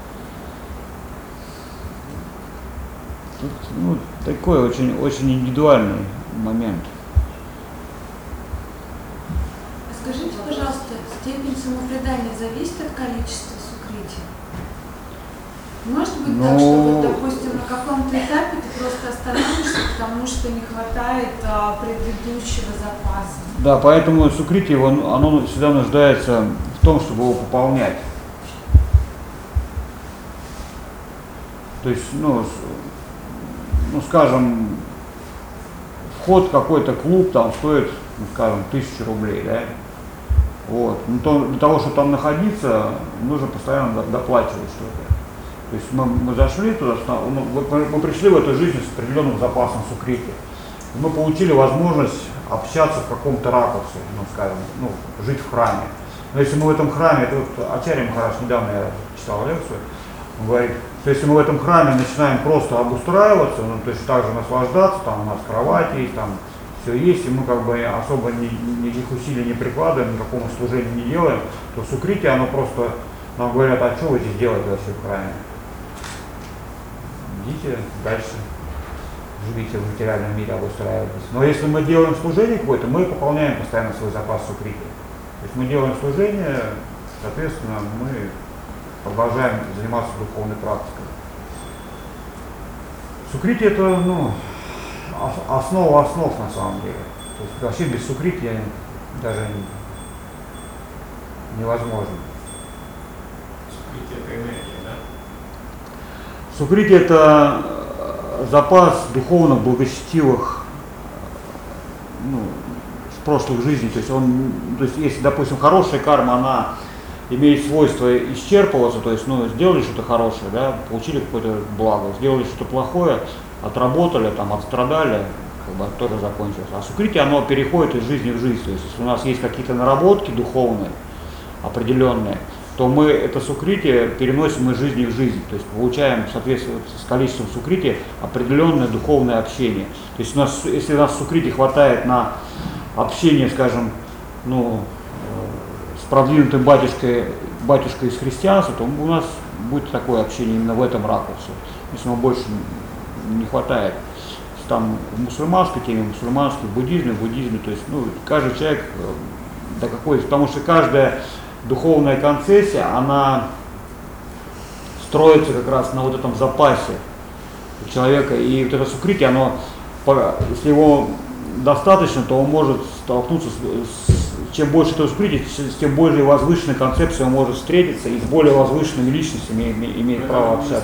S1: Тут, такой очень, очень индивидуальный момент.
S2: Скажите, пожалуйста, степень самопредания зависит от количества сукрити? Может быть так, что, допустим, на каком-то этапе ты просто остановишься, потому что не хватает предыдущего запаса?
S1: Да, поэтому сукрити, оно всегда нуждается в том, чтобы его пополнять. То есть, скажем, вход в какой-то клуб там стоит, 1000 рублей, да? Вот. Для того, чтобы там находиться, нужно постоянно доплачивать что-то. То есть мы зашли туда, мы пришли в эту жизнь с определенным запасом сукрити. Мы получили возможность общаться в каком-то ракурсе, жить в храме. Но если мы в этом храме, это Ачарья Махарадж, недавно я читал лекцию, он говорит, что если мы в этом храме начинаем просто обустраиваться, то есть также наслаждаться, там у нас кровать есть, там все есть, и мы особо никаких усилий не прикладываем, никакого служения не делаем, то сукрити, оно просто, нам говорят, а что вы здесь делаете вообще в храме? Идите дальше, живите в материальном мире, обустраивайтесь. Но если мы делаем служение какое-то, мы пополняем постоянно свой запас сукрити. То есть мы делаем служение, соответственно, мы продолжаем заниматься духовной практикой. Сукрити это, основа основ на самом деле. То есть вообще без сукрити даже невозможно.
S4: Сукрити это энергия, да?
S1: Сукрити это запас духовно благочестивых с прошлых жизней. То есть если, допустим, хорошая карма, она имеет свойство исчерпываться, то есть сделали что-то хорошее, да, получили какое-то благо, сделали что-то плохое, отработали, отстрадали, тоже закончилось. А сукрити, оно переходит из жизни в жизнь. То есть если у нас есть какие-то наработки духовные, определенные, то мы это сукрити переносим из жизни в жизнь. То есть получаем, соответственно, с количеством сукрити определенное духовное общение. То есть если у нас сукрити хватает на общение, скажем, с продвинутым батюшкой из христианства, то у нас будет такое общение именно в этом ракурсе. Если ему больше не хватает там в мусульманской теме, в буддизме, то есть каждый человек до какой, потому что каждая духовная концессия, она строится как раз на вот этом запасе человека, и вот это сукрити, оно, если его достаточно, то он может столкнуться чем больше этого сукрити, тем более возвышенной концепцией он может встретиться и с более возвышенными личностями имеет право общаться.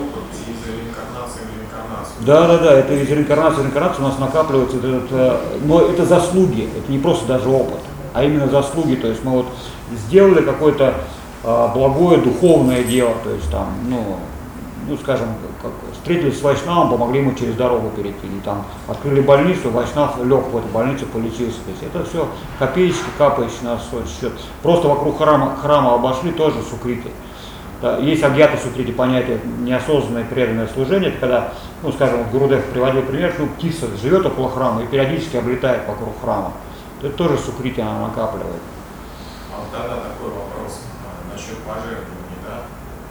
S1: Да, это из реинкарнации в реинкарнацию у нас накапливается но это заслуги, это не просто даже опыт, а именно заслуги, то есть мы вот сделали какое-то благое духовное дело, то есть там, скажем, встретились с Вайшнавом, помогли ему через дорогу перейти, или там открыли больницу, Вайшнав лег в эту больницу, полечился, то есть это все копеечки, капающие на свой счет. Просто вокруг храма обошли, тоже сукрити. Да, есть агьята сукрити, понятие неосознанное преданное служение, это когда, скажем, Гурудев приводил пример, птица живет около храма и периодически облетает вокруг храма. Это тоже сукрити, она накапливает.
S4: А вот тогда такой вопрос насчет пожертвований, да?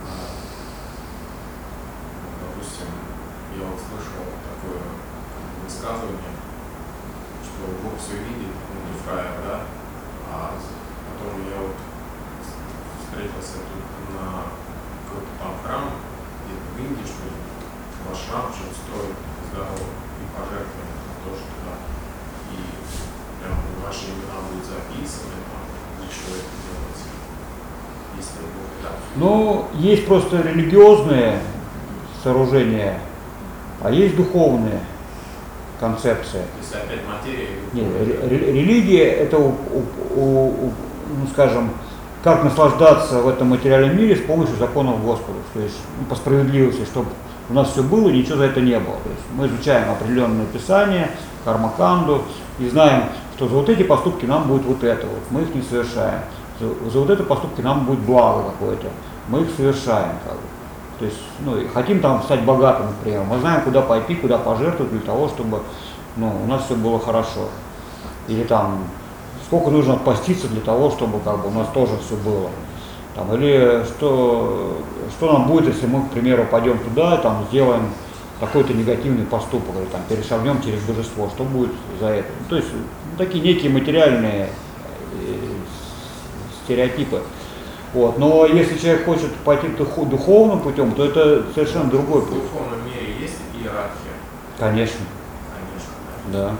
S4: Допустим, я вот слышал такое высказывание, что Бог все видит, фраер, да? А потом я вот встретился тут на какой-то там храм, где-то в Индии, что ли, ваш храм что-то строит здорово и пожертвования тоже туда. И прям ваши имена будут записаны, там, для чего это делается, если Бог так.
S1: Есть просто религиозные сооружения, а есть духовные концепции.
S4: То есть опять материя?
S1: Нет, религия это, скажем, как наслаждаться в этом материальном мире с помощью законов Господа, то есть по справедливости, чтобы у нас все было и ничего за это не было. То есть мы изучаем определенное писание, кармаканду, и знаем, что за вот эти поступки нам будет вот это, мы их не совершаем. За вот эти поступки нам будет благо какое-то, мы их совершаем. То есть, хотим там стать богатым, например, мы знаем, куда пойти, куда пожертвовать для того, чтобы у нас все было хорошо. Или там сколько нужно поститься для того, чтобы у нас тоже все было. Там, или что нам будет, если мы, к примеру, пойдем туда, там, сделаем какой-то негативный поступок, или там, перешагнем через божество, что будет за это. То есть такие некие материальные стереотипы. Но если человек хочет пойти духовным путем, то это совершенно другой путь.
S4: В духовном мире есть иерархия?
S1: Конечно.
S4: Конечно,
S1: да.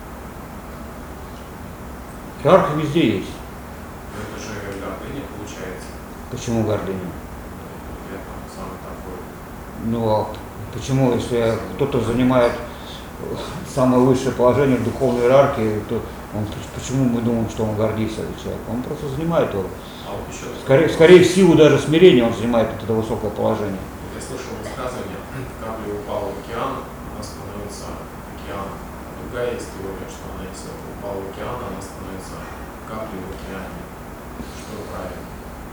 S1: Иерархия везде есть.
S4: Но это же гордыня получается.
S1: Почему гордыня?
S4: Я там самый такой.
S1: Почему, если кто-то занимает самое высшее положение в духовной иерархии, то почему мы думаем, что он гордится этим человеком? Он просто занимает его. Скорее в силу даже смирения он занимает это высокое положение.
S4: Я слышал высказывание, капля упала в океан, она становится океаном. Другая есть теория, что она, если упала в океан, она становится каплей в океане. Что правильно?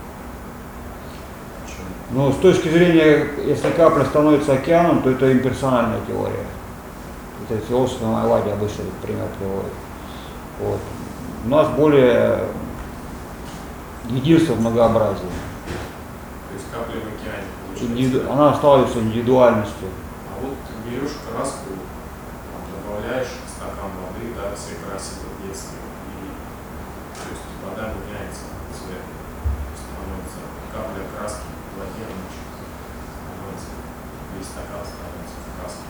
S4: Почему?
S1: С точки зрения, если капля становится океаном, то это имперсональная теория. Это философ Майавади обычно этот пример приводит. У нас более единство в многообразии.
S4: То есть капля в океане получается?
S1: Она осталась индивидуальностью.
S4: А вот ты берешь краску, добавляешь стакан воды, да, все красят в детстве, и то есть вода меняется цвет, становится капля краски в воде, становится весь стакан становится в краске.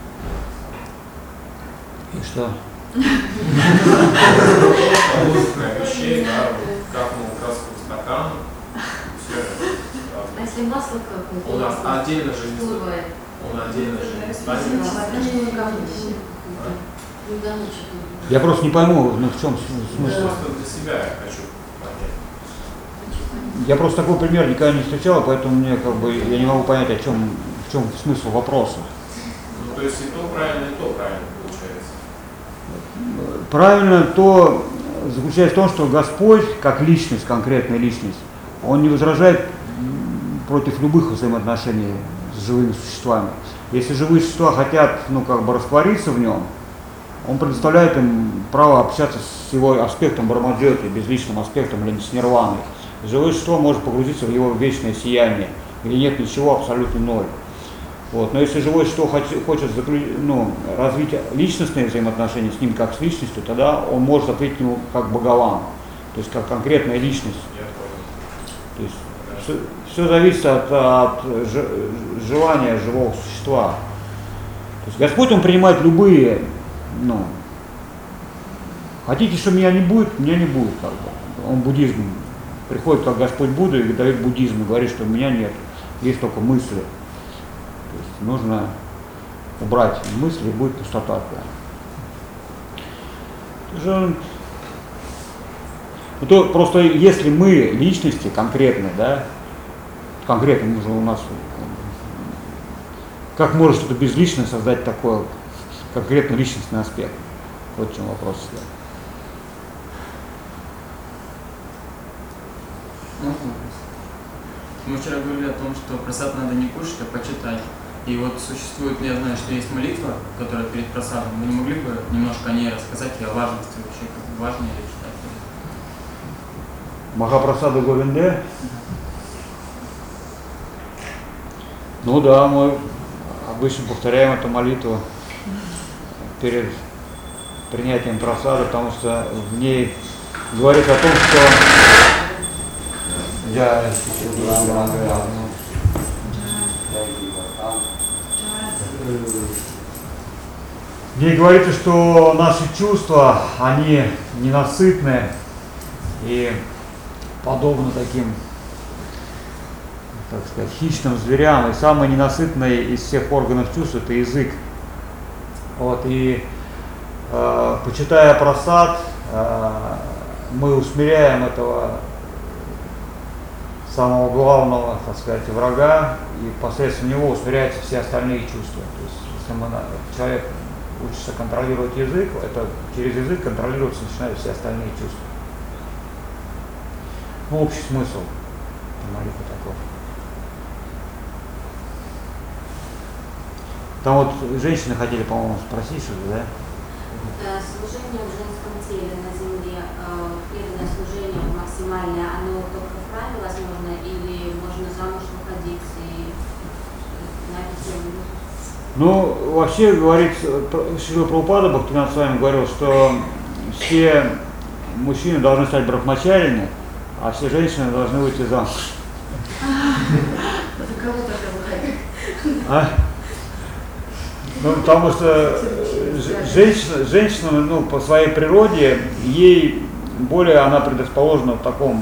S1: И что?
S4: Вещей, да, капнул краску в стакан, все.
S5: А если масло какое-то?
S4: Он отдельно же не
S5: всплывает.
S4: Он отдельно же не станет.
S1: Я просто не пойму, в чем смысл.
S4: Просто для себя я хочу понять.
S1: Я просто такой пример никогда не встречал, поэтому мне я не могу понять, в чем смысл вопроса.
S4: То есть и то правильно получается.
S1: Правильно то заключается в том, что Господь, как личность, конкретная личность, Он не возражает против любых взаимоотношений с живыми существами. Если живые существа хотят, раствориться в Нем, Он предоставляет им право общаться с Его аспектом Брахмаджьоти, безличным аспектом или с нирваной. Живое существо может погрузиться в Его вечное сияние. где нет ничего, абсолютно ноль. Вот. Но если живое существо хочет развить личностные взаимоотношения с ним как с личностью, тогда он может ответить ему как Бхагаван, то есть как конкретная личность. То есть все зависит от желания живого существа. То есть Господь, Он принимает любые, хотите, что меня не будет, как бы. Он буддизм. Приходит как Господь Будда и дает буддизм, и говорит, что меня нет, есть только мысли. То есть нужно убрать мысли, и будет пустота. То просто если мы личности конкретные, да, конкретно нужно у нас, как может что-то безличное создать такой конкретно личностный аспект? Вот в чем вопрос.
S6: Мы вчера говорили о том, что просад надо не кушать, а почитать. И вот существует, я знаю, что есть молитва, которая перед просадом. Вы не могли бы немножко о ней рассказать и о важности вообще, как важно ее читать?
S1: Махапрасада Говинде? Ну да, мы обычно повторяем эту молитву перед принятием просада, потому что в ней говорит о том, что в ней говорится, что наши чувства, они ненасытны и подобны таким, так сказать, хищным зверям. И самый ненасытный из всех органов чувств — это язык. Вот, и почитая просад, мы усмиряем этого самого главного, так сказать, врага, и посредством него усмиряются все остальные чувства. То есть, если человек учится контролировать язык, это через язык контролироваться начинают все остальные чувства. Ну, общий смысл молитвы таков. Там вот женщины хотели, по-моему, спросить что-то, да?
S5: Служение в женском теле на земле, преданное служение максимальное, оно только в храме возможно, или можно замуж выходить и на эту тему?
S1: Ну, вообще, говорит, Шрила Прабхупада Бхактивинода Свами говорил, что все мужчины должны стать брахмачарями, а все женщины должны выйти замуж.
S5: За кого тогда выходить?
S1: Ну, потому что женщина, по своей природе, ей более она предрасположена в таком,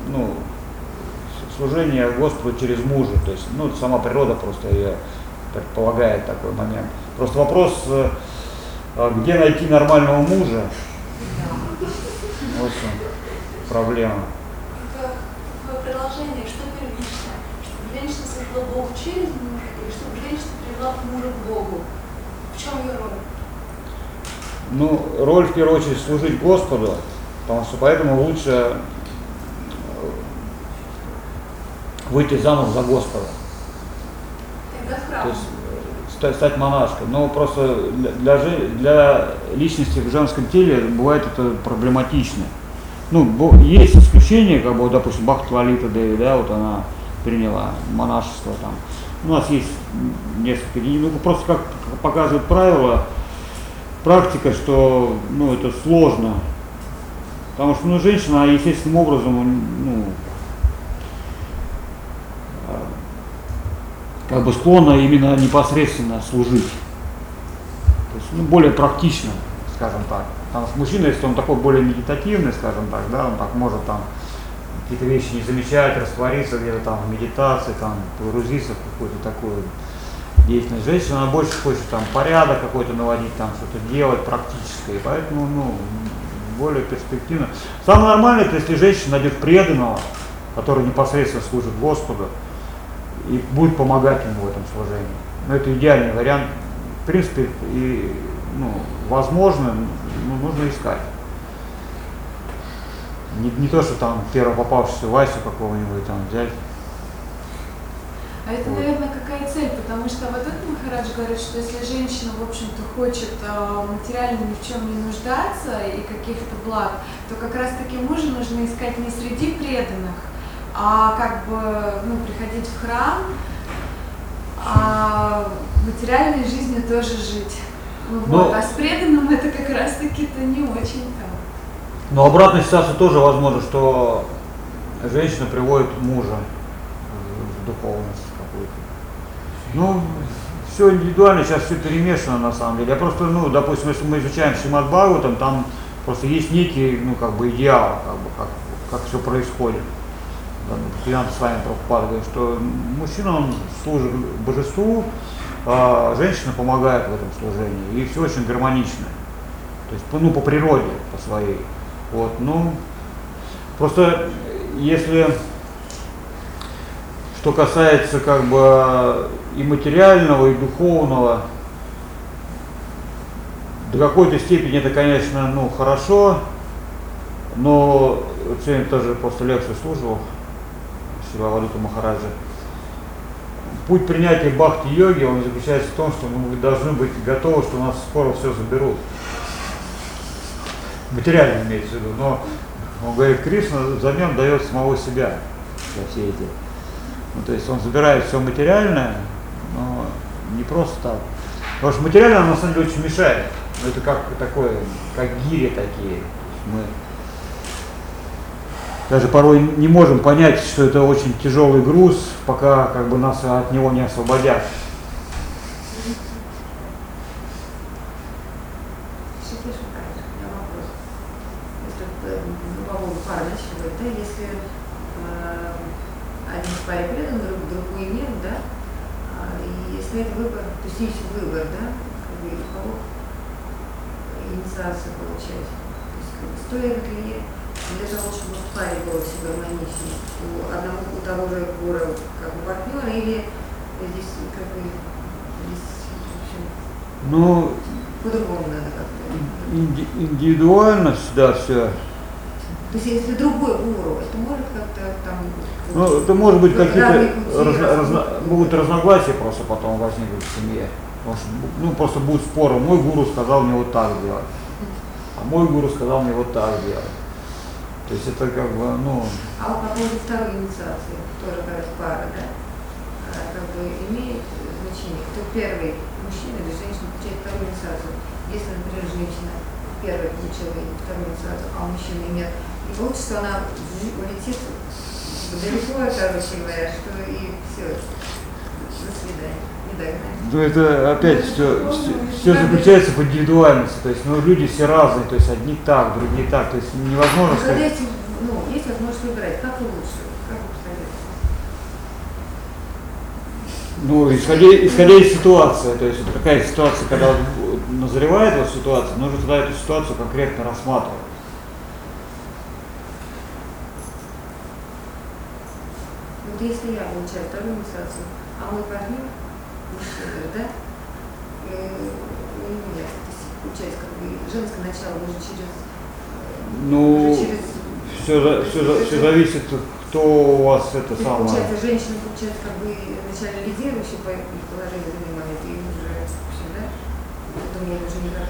S1: служении Господу через мужа. То есть, сама природа просто ее предполагает такой момент. Просто вопрос, где найти нормального мужа, вот в проблема.
S7: Такое предложение, что первично? Чтобы женщина служила Богу через мужа, или чтобы женщина привела мужа к Богу? В чем ее роль?
S1: Роль в первую очередь служить Господу, потому что поэтому лучше выйти замуж за Господа.
S7: Тогда в храм.
S1: То есть стать монашкой. Но просто для личности в женском теле бывает это проблематично. Есть исключения, допустим, Бхакти Лалита Деви, да, вот она приняла монашество там. У нас есть несколько, просто как показывает правило, практика, что, это сложно. Потому что, женщина, естественным образом, склонна именно непосредственно служить. То есть, более практично, скажем так. Потому что мужчина, если он такой более медитативный, скажем так, да, он так может какие-то вещи не замечать, раствориться где-то там в медитации, погрузиться в какую-то такую деятельность. Женщина, она больше хочет порядок какой-то наводить, что-то делать практическое, и поэтому, более перспективно. Самое нормальное, это если женщина найдет преданного, который непосредственно служит Господу, и будет помогать ему в этом служении. Это идеальный вариант. В принципе, возможно, нужно искать. Не то, что первого попавшегося Васю какого-нибудь взять.
S2: А это, наверное, какая цель? Потому что вот этот Махарадж говорит, что если женщина, в общем-то, хочет материально ни в чем не нуждаться и каких-то благ, то как раз-таки мужа нужно искать не среди преданных, а как бы, ну, приходить в храм, а в материальной жизни тоже жить. Вот. А с преданным это как раз-таки-то не очень-то.
S1: Но обратная ситуация тоже возможна, что женщина приводит мужа в духовность какую-то. Ну, все индивидуально, сейчас все перемешано на самом деле. Я просто, ну, допустим, если мы изучаем Шримад Бхагаватам, там просто есть некий, ну, как бы идеал, как бы, как все происходит. Бхактивинода Свами Прабхупада говорит, что мужчина, он служит божеству, а женщина помогает в этом служении. И все очень гармонично. То есть, ну, по природе, по своей. Вот, ну, просто если, что касается как бы и материального, и духовного, до какой-то степени это, конечно, ну, хорошо, но сегодня тоже просто лекцию слушал Сивавадута Махараджа. Путь принятия бхакти-йоги, он заключается в том, что мы должны быть готовы, что нас скоро все заберут. Материально имеется в виду, но он говорит, Кришна взамен дает самого себя за все эти. Ну, то есть он забирает все материальное, но не просто так. Потому что материально на самом деле очень мешает. Это как такое, как гири такие. Мы даже порой не можем понять, что это очень тяжелый груз, пока как бы нас от него не освободят.
S8: Один в паре предан, другой нет, да? И стоит выбор, то есть есть выбор, да? Как бы у кого инициация получается. То есть как бы стоит ли для того, чтобы в паре было все гармонично, у того же гуру как у партнера, или здесь как бы здесь, в общем,
S1: ну,
S8: по-другому надо как-то.
S1: Индивидуально всегда все.
S8: То есть если другой гуру, это может как-то там...
S1: Ну, это может быть какие-то будут разногласия просто потом возникнут в семье. Потому что, ну, просто будут споры. Мой гуру сказал мне вот так делать, а мой гуру сказал мне вот так делать. То есть это как бы, ну...
S8: А вот по поводу второй инициации, тоже говорят пара, да? Как бы имеет значение, кто первый, мужчина или женщина, получает вторую инициацию. Если, например, женщина первая получила вторую инициацию, а у мужчины нет, и получится, что она улетит далеко, короче говоря, что и все, до свидания, не догнать.
S1: Ну это опять все заключается в индивидуальности, то есть, ну, люди все разные, то есть одни так, другие так, то есть невозможно
S8: когда
S1: сказать.
S8: есть возможность выбирать, как лучше, как вы посоветуете?
S1: Ну, исходя из ситуации, то есть такая ситуация, когда назревает вот ситуация, нужно тогда эту ситуацию конкретно рассматривать.
S8: Вот если я получаю вторую инициацию, а мой партнер, мужчина, да, нет, то есть получается как бы женское начало уже через...
S1: Ну,
S8: уже через...
S1: все зависит, кто у вас это
S8: есть,
S1: самое.
S8: Получается, женщина, получается, как бы вначале лидирующее положение занимает, и уже все, да? Потом ей уже никак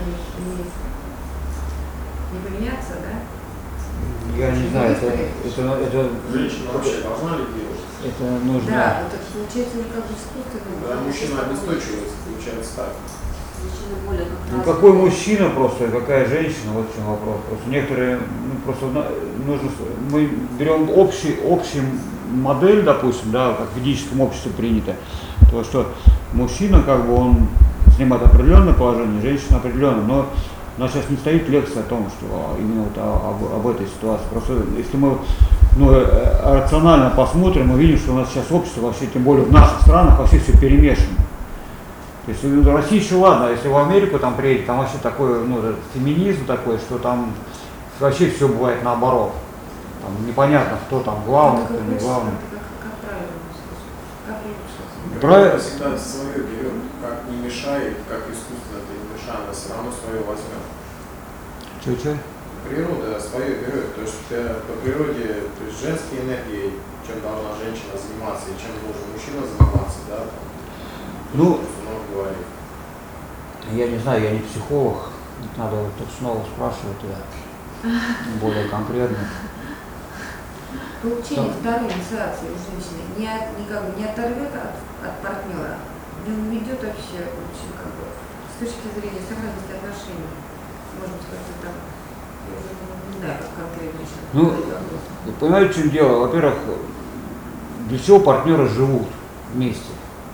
S8: не поменяться, да?
S1: Я не знаю, это
S4: Женщина вообще должна лидировать?
S1: это нужно.
S8: Да, вот это получается уже как бы искусственно.
S4: Да, мужчина обесточивается, получается так.
S5: Мужчина более как
S1: Ну,
S5: раз...
S1: какой мужчина просто, какая женщина, вот в чем вопрос. Просто некоторые, ну, просто нужно, мы берем общую модель, допустим, да, как в ведическом обществе принято, то что мужчина, как бы, он занимает определенное положение, женщина определенное, но у нас сейчас не стоит лекция о том, что именно вот об этой ситуации. Просто если мы рационально посмотрим, мы видим, что у нас сейчас общество, вообще, тем более в наших странах, вообще все перемешано. То есть в России еще ладно, если в Америку там приедет, там вообще такой, ну, феминизм такой, что там вообще все бывает наоборот. Там непонятно, кто там главный, кто не главный.
S8: Как правильно слушать? Как лучше?
S1: Правильно.
S4: Всегда свое берет, как не мешает, как искусственно это не мешает, она все равно свое возьмет.
S1: Че?
S4: Природа свое берет, то есть по природе, то есть женской энергией, чем должна женщина заниматься и чем должен мужчина заниматься, да, там,
S1: Ну,
S4: много говорит.
S1: я не знаю, я не психолог, надо тут снова спрашивать, я более конкретно.
S8: Получение
S1: Да.
S8: второй инициации у женщины не оторвет от партнера, не уведет вообще как бы, с точки зрения сохранности отношений. Может быть, как-то так, я уже не знаю, как конкретно сейчас.
S1: Ну, вы понимаете, в чем дело? Во-первых, для чего партнеры живут вместе?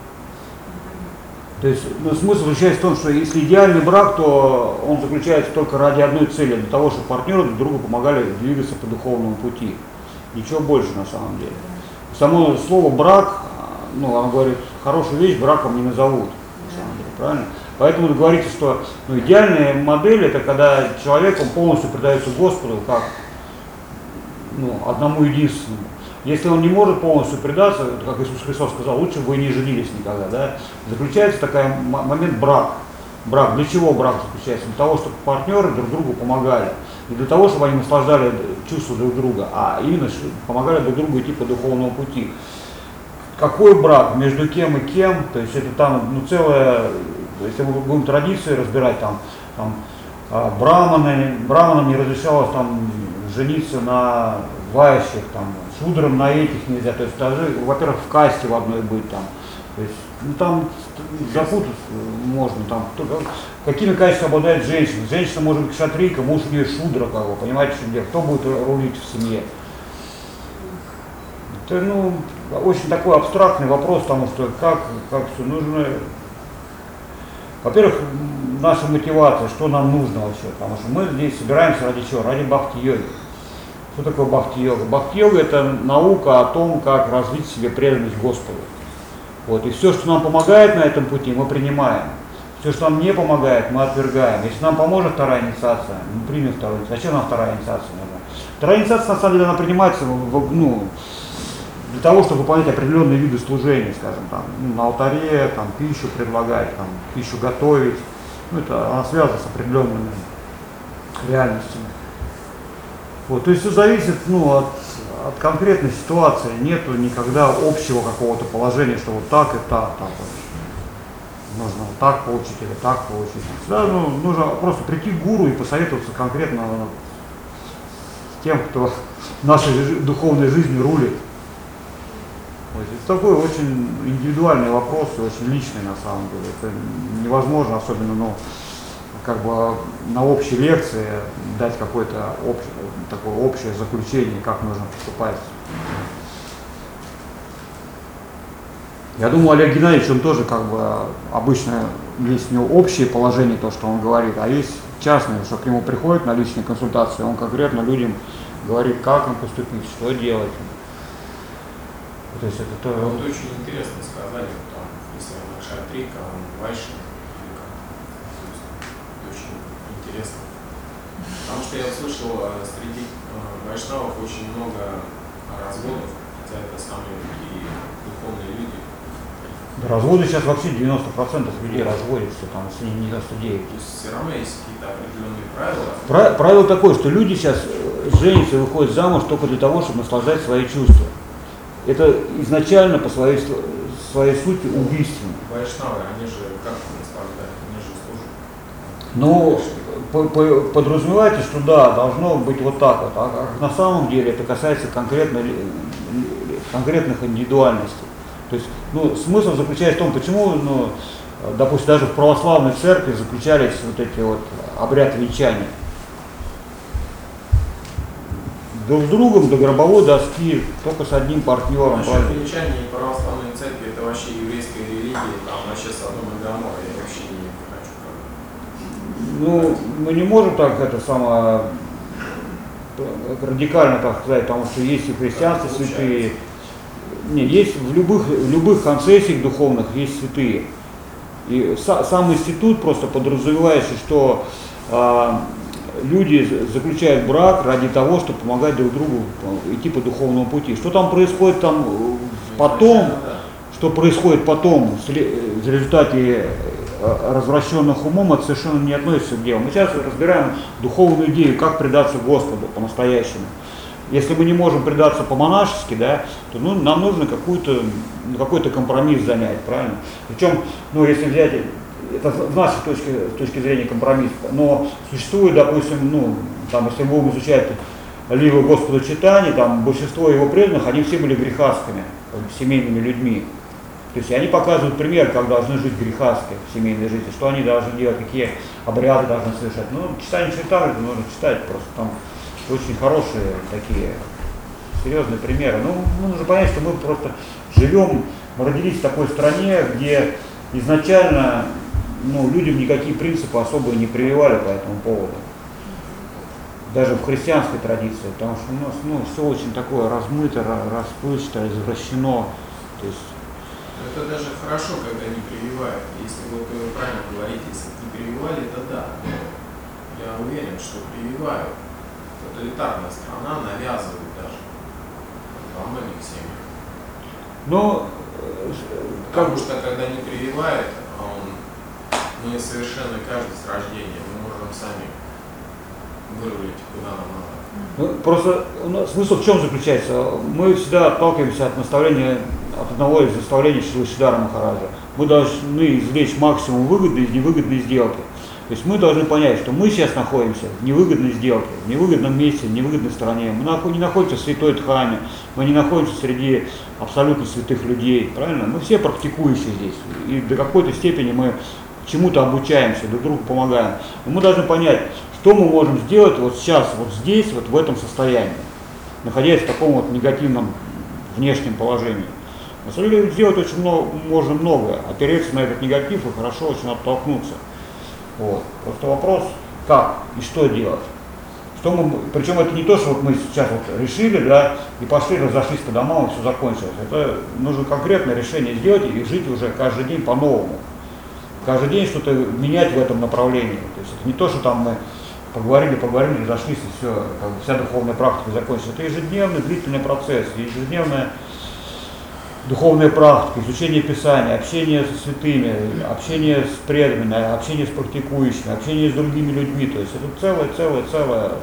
S1: То есть, смысл заключается в том, что если идеальный брак, то он заключается только ради одной цели, для того, чтобы партнеры друг другу помогали двигаться по духовному пути. Ничего больше на самом деле. Само слово брак, оно говорит, хорошую вещь браком не назовут, на самом деле, правильно? Поэтому говорится, что идеальная модель это когда человек он полностью предается Господу как одному единственному. Если он не может полностью предаться, как Иисус Христос сказал, лучше бы вы не женились никогда, да? Заключается такой момент брак. Брак. Для чего брак заключается? Для того, чтобы партнеры друг другу помогали. Не для того, чтобы они наслаждали чувства друг друга, а именно помогали друг другу идти по духовному пути. Какой брак, между кем и кем, то есть это там целое, если мы будем традиции разбирать, там браманам не разрешалось там жениться на вайщих, там, шудрам на этих нельзя, то есть даже, во-первых, в касте в одной быть там, то есть, там запутаться можно, там, какими качествами обладает женщина. Женщина может быть шатрийка, муж у нее шудра, понимаете, что делать, кто будет рулить в семье. Это, очень такой абстрактный вопрос, потому что как все нужно. Во-первых, наша мотивация, что нам нужно вообще, потому что мы здесь собираемся ради чего? Ради бхакти-йоги. Что такое бхакти-йога? Бхакти-йога это наука о том, как развить в себе преданность Господу. И все, что нам помогает на этом пути, мы принимаем. Все, что нам не помогает, мы отвергаем. Если нам поможет вторая инициация, мы примем вторую инициацию. Зачем нам вторая инициация нужна? Вторая инициация, на самом деле, она принимается для того, чтобы выполнять определенные виды служения, скажем, там, на алтаре, там, пищу предлагать, там, пищу готовить. Она связана с определенными реальностями. То есть все зависит от конкретной ситуации. Нету никогда общего какого-то положения, что вот так и так. Нужно вот так получить или так получить. Всегда нужно просто прийти к гуру и посоветоваться конкретно с тем, кто нашей духовной жизнью рулит. Это такой очень индивидуальный вопрос и очень личный на самом деле. Это невозможно, особенно на общей лекции дать какое-то такое общее заключение, как нужно поступать. Я думаю, Олег Геннадьевич, он тоже обычно есть у него общее положение, то, что он говорит, а есть частное, что к нему приходит на личные консультации, он конкретно людям говорит, как им поступить, что делать. То есть это
S4: очень интересно сказали, если он шатрика, он вайши, очень интересно. Потому что я слышал, среди вайшнавов очень много разводов, хотя это самые такие духовные люди.
S1: Разводы сейчас вообще 90% людей разводятся, там, если не 99%.
S4: То есть все равно есть какие-то определенные правила.
S1: Правило такое, что люди сейчас женятся и выходят замуж только для того, чтобы наслаждать свои чувства. Это изначально по своей сути убийственно.
S4: Вайшнавы, они же как наслаждают, они же служат.
S1: Подразумевайте, что да, должно быть вот так вот, а на самом деле это касается конкретных индивидуальностей. То есть, смысл заключается в том, почему, допустим, даже в православной церкви заключались вот эти обряды венчания. Друг с другом до гробовой доски, только с одним партнером.
S4: Насчет венчания православной церкви, это вообще еврейская религия, там вообще Содом и Гоморра, я вообще не хочу.
S1: Мы не можем так радикально так сказать, потому что есть и христианство святые. Нет, есть в любых концессиях духовных есть святые. И сам институт просто подразумевает, что люди заключают брак ради того, чтобы помогать друг другу идти по духовному пути. Что там происходит потом, что происходит потом в результате развращенных умом, это совершенно не относится к делу. Мы сейчас разбираем духовную идею, как предаться Господу по-настоящему. Если мы не можем предаться по-монашески, да, то нам нужно какой-то компромисс занять, правильно? Причем, если взять, это с нашей точки зрения компромисс, но существует, допустим, если мы будем изучать молитвы Господу читания, там большинство его преданных, они все были грехастскими, семейными людьми. То есть они показывают пример, как должны жить грехастки в семейной жизни, что они должны делать, какие обряды должны совершать. Ну, читание Чаритамриту нужно читать, просто там очень хорошие такие серьезные примеры. Ну, нужно понять, что мы просто живем, мы родились в такой стране, где изначально людям никакие принципы особые не прививали по этому поводу. Даже в христианской традиции, потому что у нас все очень такое размыто, расплывчато, извращено. То есть
S4: это даже хорошо, когда не прививают. Если вы правильно говорите, если бы не прививали, это да. Но я уверен, что прививают. Тоталитарная страна навязывает даже во многих семьях.
S1: Но
S4: потому что когда не прививает, мы совершенно каждый с рождения, мы можем сами вырулить куда нам надо.
S1: Ну, просто смысл в чем заключается? Мы всегда отталкиваемся от наставления, от одного из наставлений Шрила Шридхара Махараджа. Мы должны извлечь максимум выгоды из невыгодной сделки. То есть мы должны понять, что мы сейчас находимся в невыгодной сделке, в невыгодном месте, в невыгодной стороне. Мы не находимся в святой Дхаме, мы не находимся среди абсолютно святых людей. Правильно? Мы все практикующие здесь. И до какой-то степени мы чему-то обучаемся, друг другу помогаем. Но мы должны понять, что мы можем сделать вот сейчас, вот здесь, вот в этом состоянии, находясь в таком вот негативном внешнем положении. На самом деле сделать очень можно многое, опереться на этот негатив и хорошо очень оттолкнуться. Вот. Просто вопрос, как и что делать. Причем это не то, что вот мы сейчас вот решили, да, и пошли, разошлись по домам, и все закончилось. Это нужно конкретное решение сделать и жить уже каждый день по-новому. Каждый день что-то менять в этом направлении. То есть это не то, что там мы поговорили, разошлись, и все, вся духовная практика закончилась. Это ежедневный длительный процесс, ежедневная духовная практика, изучение Писания, общение со святыми, общение с преданными, общение с практикующими, общение с другими людьми. То есть это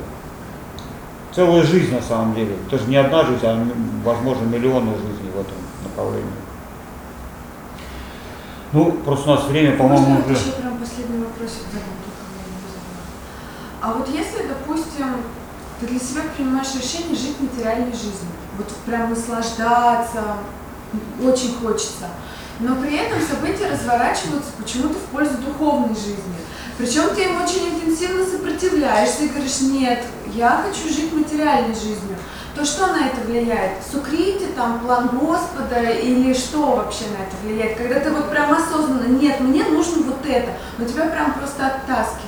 S1: целая жизнь на самом деле. Это же не одна жизнь, а, возможно, миллионы жизней в этом направлении. Ну, просто у нас время, по-моему,
S2: уже...
S1: уже...
S2: Еще прям последний вопросик задам. А вот если, допустим, ты для себя принимаешь решение жить материальной жизнью, вот прям наслаждаться, очень хочется, но при этом события разворачиваются почему-то в пользу духовной жизни. Причем ты им очень интенсивно сопротивляешься и говоришь, нет, я хочу жить материальной жизнью. То что на это влияет? Сукрити, там, план Господа или что вообще на это влияет? Когда ты вот прям осознанно, нет, мне нужно вот это, но тебя прям просто оттаскивает.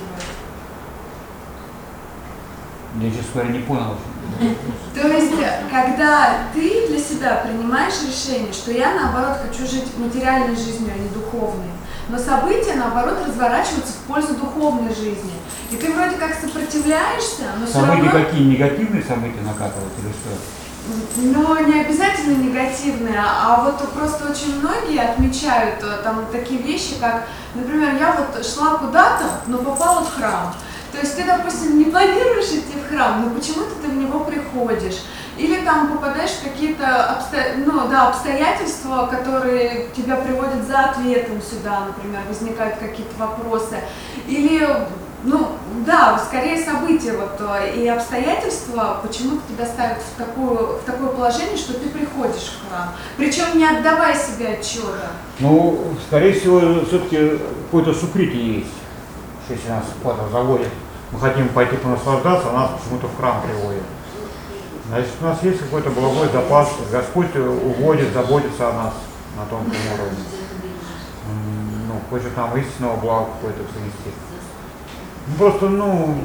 S1: Я, честно говоря, не понял.
S2: То есть, когда ты для себя принимаешь решение, что я, наоборот, хочу жить материальной жизнью, а не духовной, но события, наоборот, разворачиваются в пользу духовной жизни. И ты вроде как сопротивляешься, но все равно...
S1: События какие? Негативные события накатывают или что?
S2: Ну, не обязательно негативные, а вот просто очень многие отмечают там такие вещи, как, например, я вот шла куда-то, но попала в храм. То есть ты, допустим, не планируешь идти в храм, но почему-то ты в него приходишь. Или там попадаешь в какие-то обстоятельства, которые тебя приводят за ответом сюда, например, возникают какие-то вопросы. Или, скорее события и обстоятельства почему-то тебя ставят в такое положение, что ты приходишь в храм. Причем не отдавая себе отчета.
S1: Ну, скорее всего, все-таки какой-то сукрити есть. Если нас куда-то заводят, мы хотим пойти понаслаждаться, а нас почему-то в храм приводят. Значит, у нас есть какой-то благой запас, Господь уводит, заботится о нас на тонком уровне. Хочет нам истинного блага какой-то принести. Просто,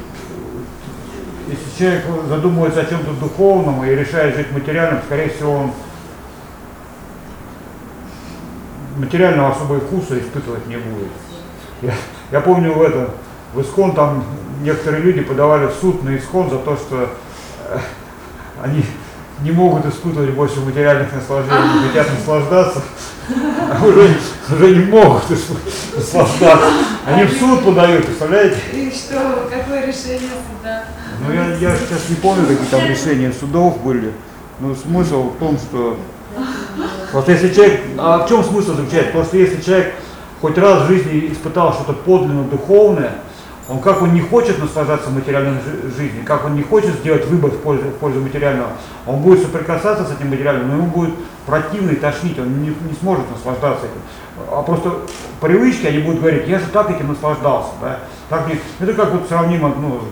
S1: если человек задумывается о чем-то духовном и решает жить материальным, скорее всего, он материального особого вкуса испытывать не будет. Я помню в ИСККОН там некоторые люди подавали в суд на ИСККОН за то, что они не могут испытывать больше материальных наслаждений, не хотят наслаждаться, а уже не могут наслаждаться. Они в суд подают, представляете?
S2: И что, какое решение суда?
S1: Я сейчас не помню, какие там решения судов были, но смысл в том, что просто если человек, а в чем смысл заключается? Просто если человек хоть раз в жизни испытал что-то подлинно духовное, как он не хочет наслаждаться материальной жизнью, как он не хочет сделать выбор в пользу материального, он будет соприкасаться с этим материальным, но ему будет противно и тошнить, он не сможет наслаждаться этим. А просто привычки, они будут говорить, я же так этим наслаждался. Да? Это как вот сравнимо,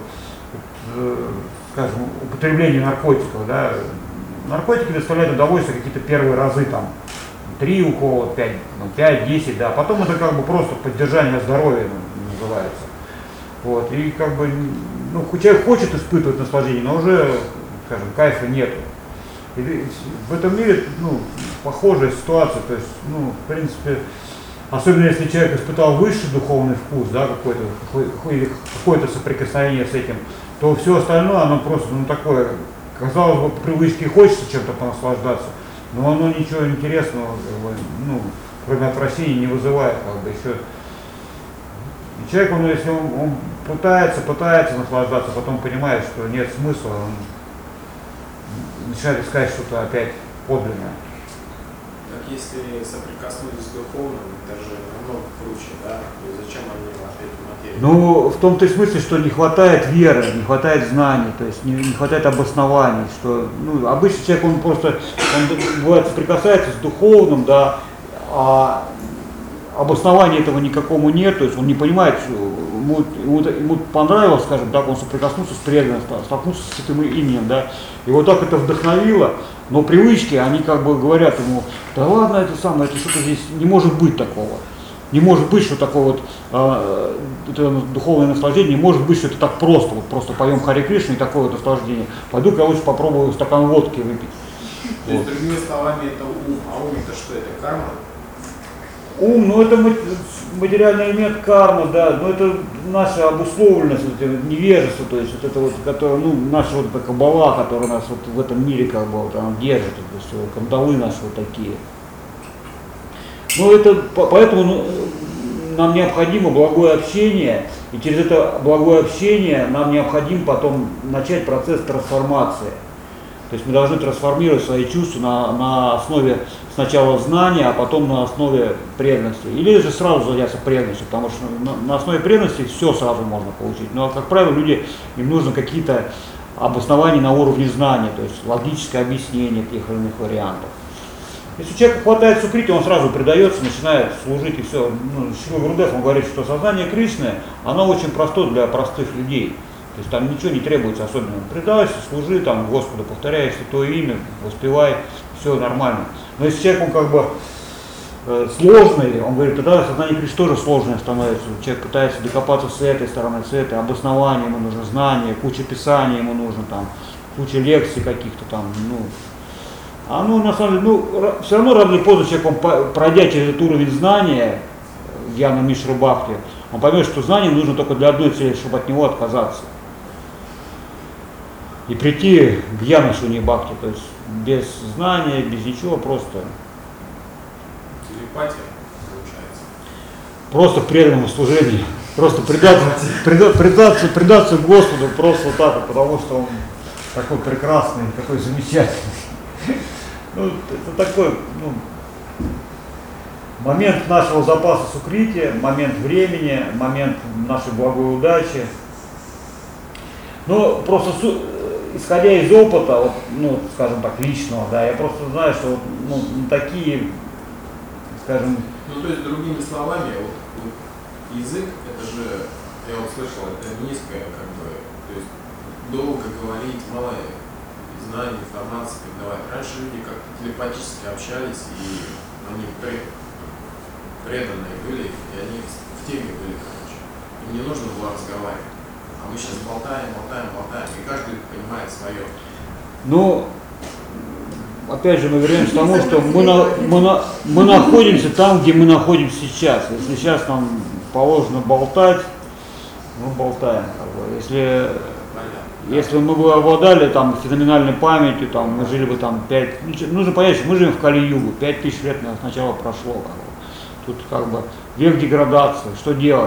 S1: скажем, употребление наркотиков. Да? Наркотики доставляют удовольствие какие-то первые разы, там, 3 укола, 5, 10, да. Потом это как бы просто поддержание здоровья называется. Вот. И как бы, человек хочет испытывать наслаждение, но уже, скажем, кайфа нету. И в этом мире, похожая ситуация, то есть, в принципе, особенно если человек испытал высший духовный вкус, да, какое-то соприкосновение с этим, то все остальное, оно просто, такое, казалось бы, по привычке хочется чем-то понаслаждаться, но оно ничего интересного, кроме отвращения, не вызывает, еще. И человек, если он пытается наслаждаться, потом понимает, что нет смысла, он начинает искать что-то опять подлинное.
S4: Так если соприкоснулись с духовным, это же намного круче, да? И зачем они опять в материю?
S1: В том-то и смысле, что не хватает веры, не хватает знаний, то есть не хватает обоснований, что, обычный человек, он бывает соприкасается с духовным, да, а обоснования этого никакому нет, то есть он не понимает, ему понравилось, скажем так, он соприкоснулся с преданностью, столкнулся с этим именем, да, и вот так это вдохновило, но привычки, они как бы говорят ему, да ладно, это что-то здесь, не может быть такого, не может быть, что такое это духовное наслаждение, не может быть, что это так просто поем Харе Кришна и такое вот наслаждение, пойду-ка я лучше попробую стакан водки выпить.
S4: То есть, другими словами, это ум, а ум это что, это карма?
S1: Ум, это материальный элемент кармы, да, но это наша обусловленность, невежество, то есть это которое, наша эта кабала, которая нас в этом мире она держит, то есть кандалы наши такие. Поэтому нам необходимо благое общение, и через это благое общение нам необходимо потом начать процесс трансформации. То есть мы должны трансформировать свои чувства на основе сначала знания, а потом на основе преданности. Или же сразу заняться преданностью, потому что на основе преданности все сразу можно получить. Но, как правило, им нужно какие-то обоснования на уровне знания, то есть логическое объяснение тех или иных вариантов. Если у человека хватает сукрити, он сразу предается, начинает служить и все. Шрила Гурудев, он говорит, что сознание Кришны, оно очень простое для простых людей. То есть там ничего не требуется особенно. Предайся, служи там Господу, повторяй святое имя, воспевай, все нормально. Но если человек, он как бы сложный, он говорит, тогда сознание Кришны тоже сложное становится. Человек пытается докопаться с этой стороны, с этой, обоснование ему нужно, знание, куча писаний ему нужно, там, куча лекций каких-то там, на самом деле, все равно рано или поздно человек, он, пройдя через этот уровень знания, Гьяна Мишра Бхакти, он поймет, что знание нужно только для одной цели, чтобы от него отказаться. И прийти к Гьяна Шуни Бхакти, то есть без знания, без ничего, просто.
S4: Телепатия, получается.
S1: Просто в преданном служении. Просто предаться Господу просто вот так, потому что он такой прекрасный, такой замечательный. Это такой, момент нашего запаса сукрити, момент времени, момент нашей благой удачи. Просто исходя из опыта, скажем так, личного, да, я просто знаю, что такие, скажем.
S4: То есть, другими словами, язык, это же, я услышал, это низкое, то есть долго говорить, мало знаний, информации передавать. Раньше люди как-то телепатически общались, и они преданные были, и они в теме были, Им не нужно было разговаривать. А мы сейчас болтаем, и каждый понимает свое.
S1: Опять же, мы вернемся к тому, что мы находимся там, где мы находимся сейчас. Если сейчас нам положено болтать, мы болтаем. Если мы бы обладали феноменальной памятью, мы жили бы 5... Нужно понять, что мы живем в Кали-югу, 5000 лет сначала прошло. Тут век деградации, что делать?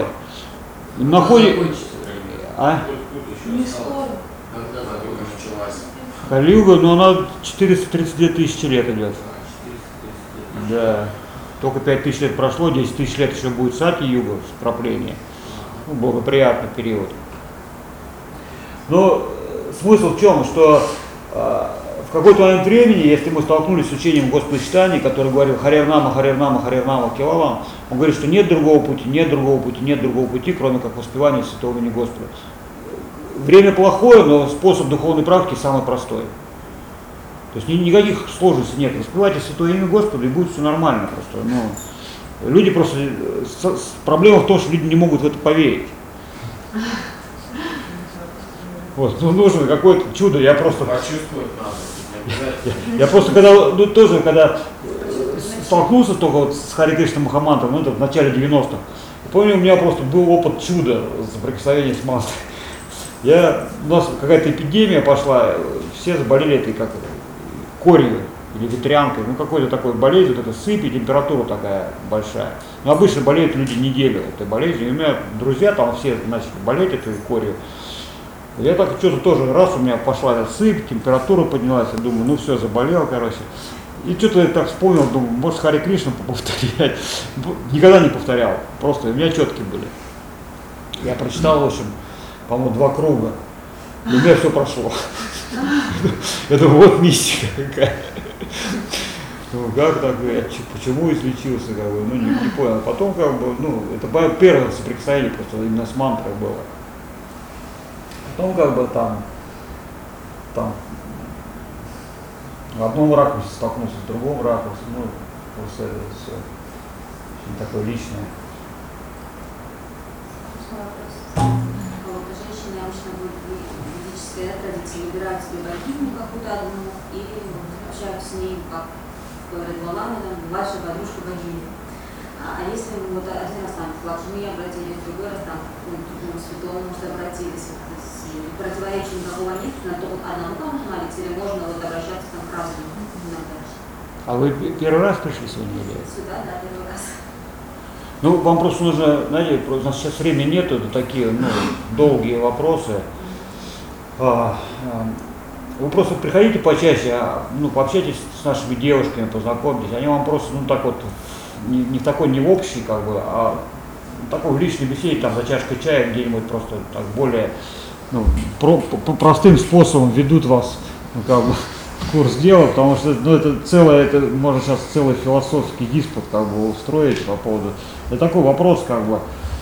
S7: Не скоро.
S1: Кали-юга, она 432 тысячи лет идет. Да. Только 5000 лет прошло, 10 тысяч лет еще будет Сати-юга, вкрапление. благоприятный период. Но смысл в чем, что в какой-то момент времени, если мы столкнулись с учением Господочитания, который говорил Харирнама, Харирнама, Харирнама, Кевалам, он говорит, что нет другого пути, нет другого пути, нет другого пути, кроме как воспевания святого имени Господа. Время плохое, но способ духовной практики самый простой. То есть никаких сложностей нет. Воспевайте святое имя Господа, и будет все нормально просто. Ну, люди просто... Проблема в том, что люди не могут в это поверить. Вот, ну, нужно какое-то чудо, я просто...
S4: Почувствовать надо, не обязательно.
S1: Я просто когда столкнулся только вот с Хари Кришна Махамантром, ну это в начале 90-х, помню, у меня просто был опыт чуда соприкосновения с мантрой. У нас какая-то эпидемия пошла, все заболели этой как корью или ветрянкой, ну какой-то такой болезнь, вот это сыпь и температура такая большая. Но обычно болеют люди неделю этой болезнью, и у меня друзья там все начали болеть этой корью. Я так что-то тоже, раз у меня пошла сыпь, температура поднялась, я думаю, ну все, заболел, короче. И что-то я так вспомнил, думаю, может Хари Кришна повторять. Никогда не повторял, просто у меня четкие были. Я прочитал, в общем, по-моему, 2 круга, и у меня все прошло. Я думаю, вот мистика какая. Думаю, как так, почему излечился, как бы, ну не понял. Потом, как бы, ну, это первое соприкосновение просто именно с мантрой было. Потом как бы там в одном ракурсе столкнулся, в другом ракурсе, ну, просто это все очень такое личное.
S5: Женщины обычно будут в ведической традиции выбирать себе богиню какую-то одну или общаются с ней, как говорит Ламана, там, ваша подружка богиня. А если мы вот один раз там к Лакшми обратились, другой раз там к другому святому, может, обратились, противоречия никакого нет, на то одному кому-то молиться, или можно вот обращаться там к разному иногда.
S1: А вы первый раз пришли сегодня или?
S5: Сюда, да, первый раз.
S1: Ну, вам просто нужно, знаете, у нас сейчас времени нету, это такие, ну, долгие вопросы. Вы просто приходите почаще, ну, пообщайтесь с нашими девушками, познакомьтесь, они вам просто, ну, так вот, не в такой, не в общий, как бы, а в такой в личной беседе, там, за чашкой чая где-нибудь просто так более, ну, простым способом ведут вас, ну, как бы, в курс дела, потому что, ну, это можно сейчас целый философский диспут, как бы, устроить по поводу, это такой вопрос, как бы,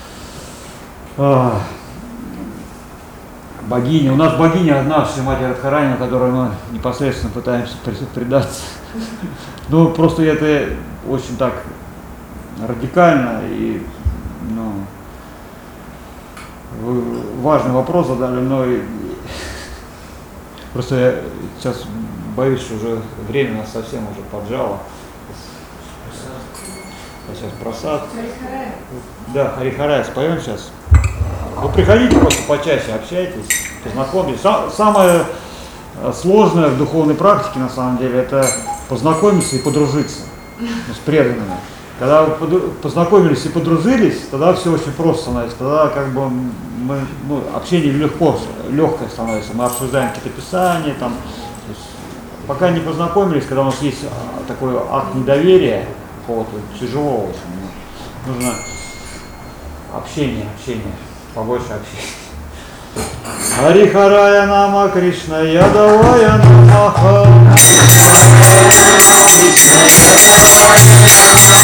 S1: богиня, у нас богиня одна, Шримати Радхарани, которой мы непосредственно пытаемся предаться, ну, просто это очень так радикально и, ну, вы важный вопрос задали, но просто я сейчас боюсь, что уже время нас совсем уже поджало. Сейчас просад. Да, Харихарай споем сейчас. Вы приходите просто почаще, общайтесь, познакомьтесь. Самое сложное в духовной практике, на самом деле, это познакомиться и подружиться с преданными. Когда вы познакомились и подружились, тогда все очень просто становится. Тогда как бы мы, ну, общение легкое становится. Мы обсуждаем какие-то писания, там. То есть, пока не познакомились, когда у нас есть такой акт недоверия, какого-то тяжелого очень, нужно общение, побольше общения. Харихарая нама Кришна Ядавая намаха.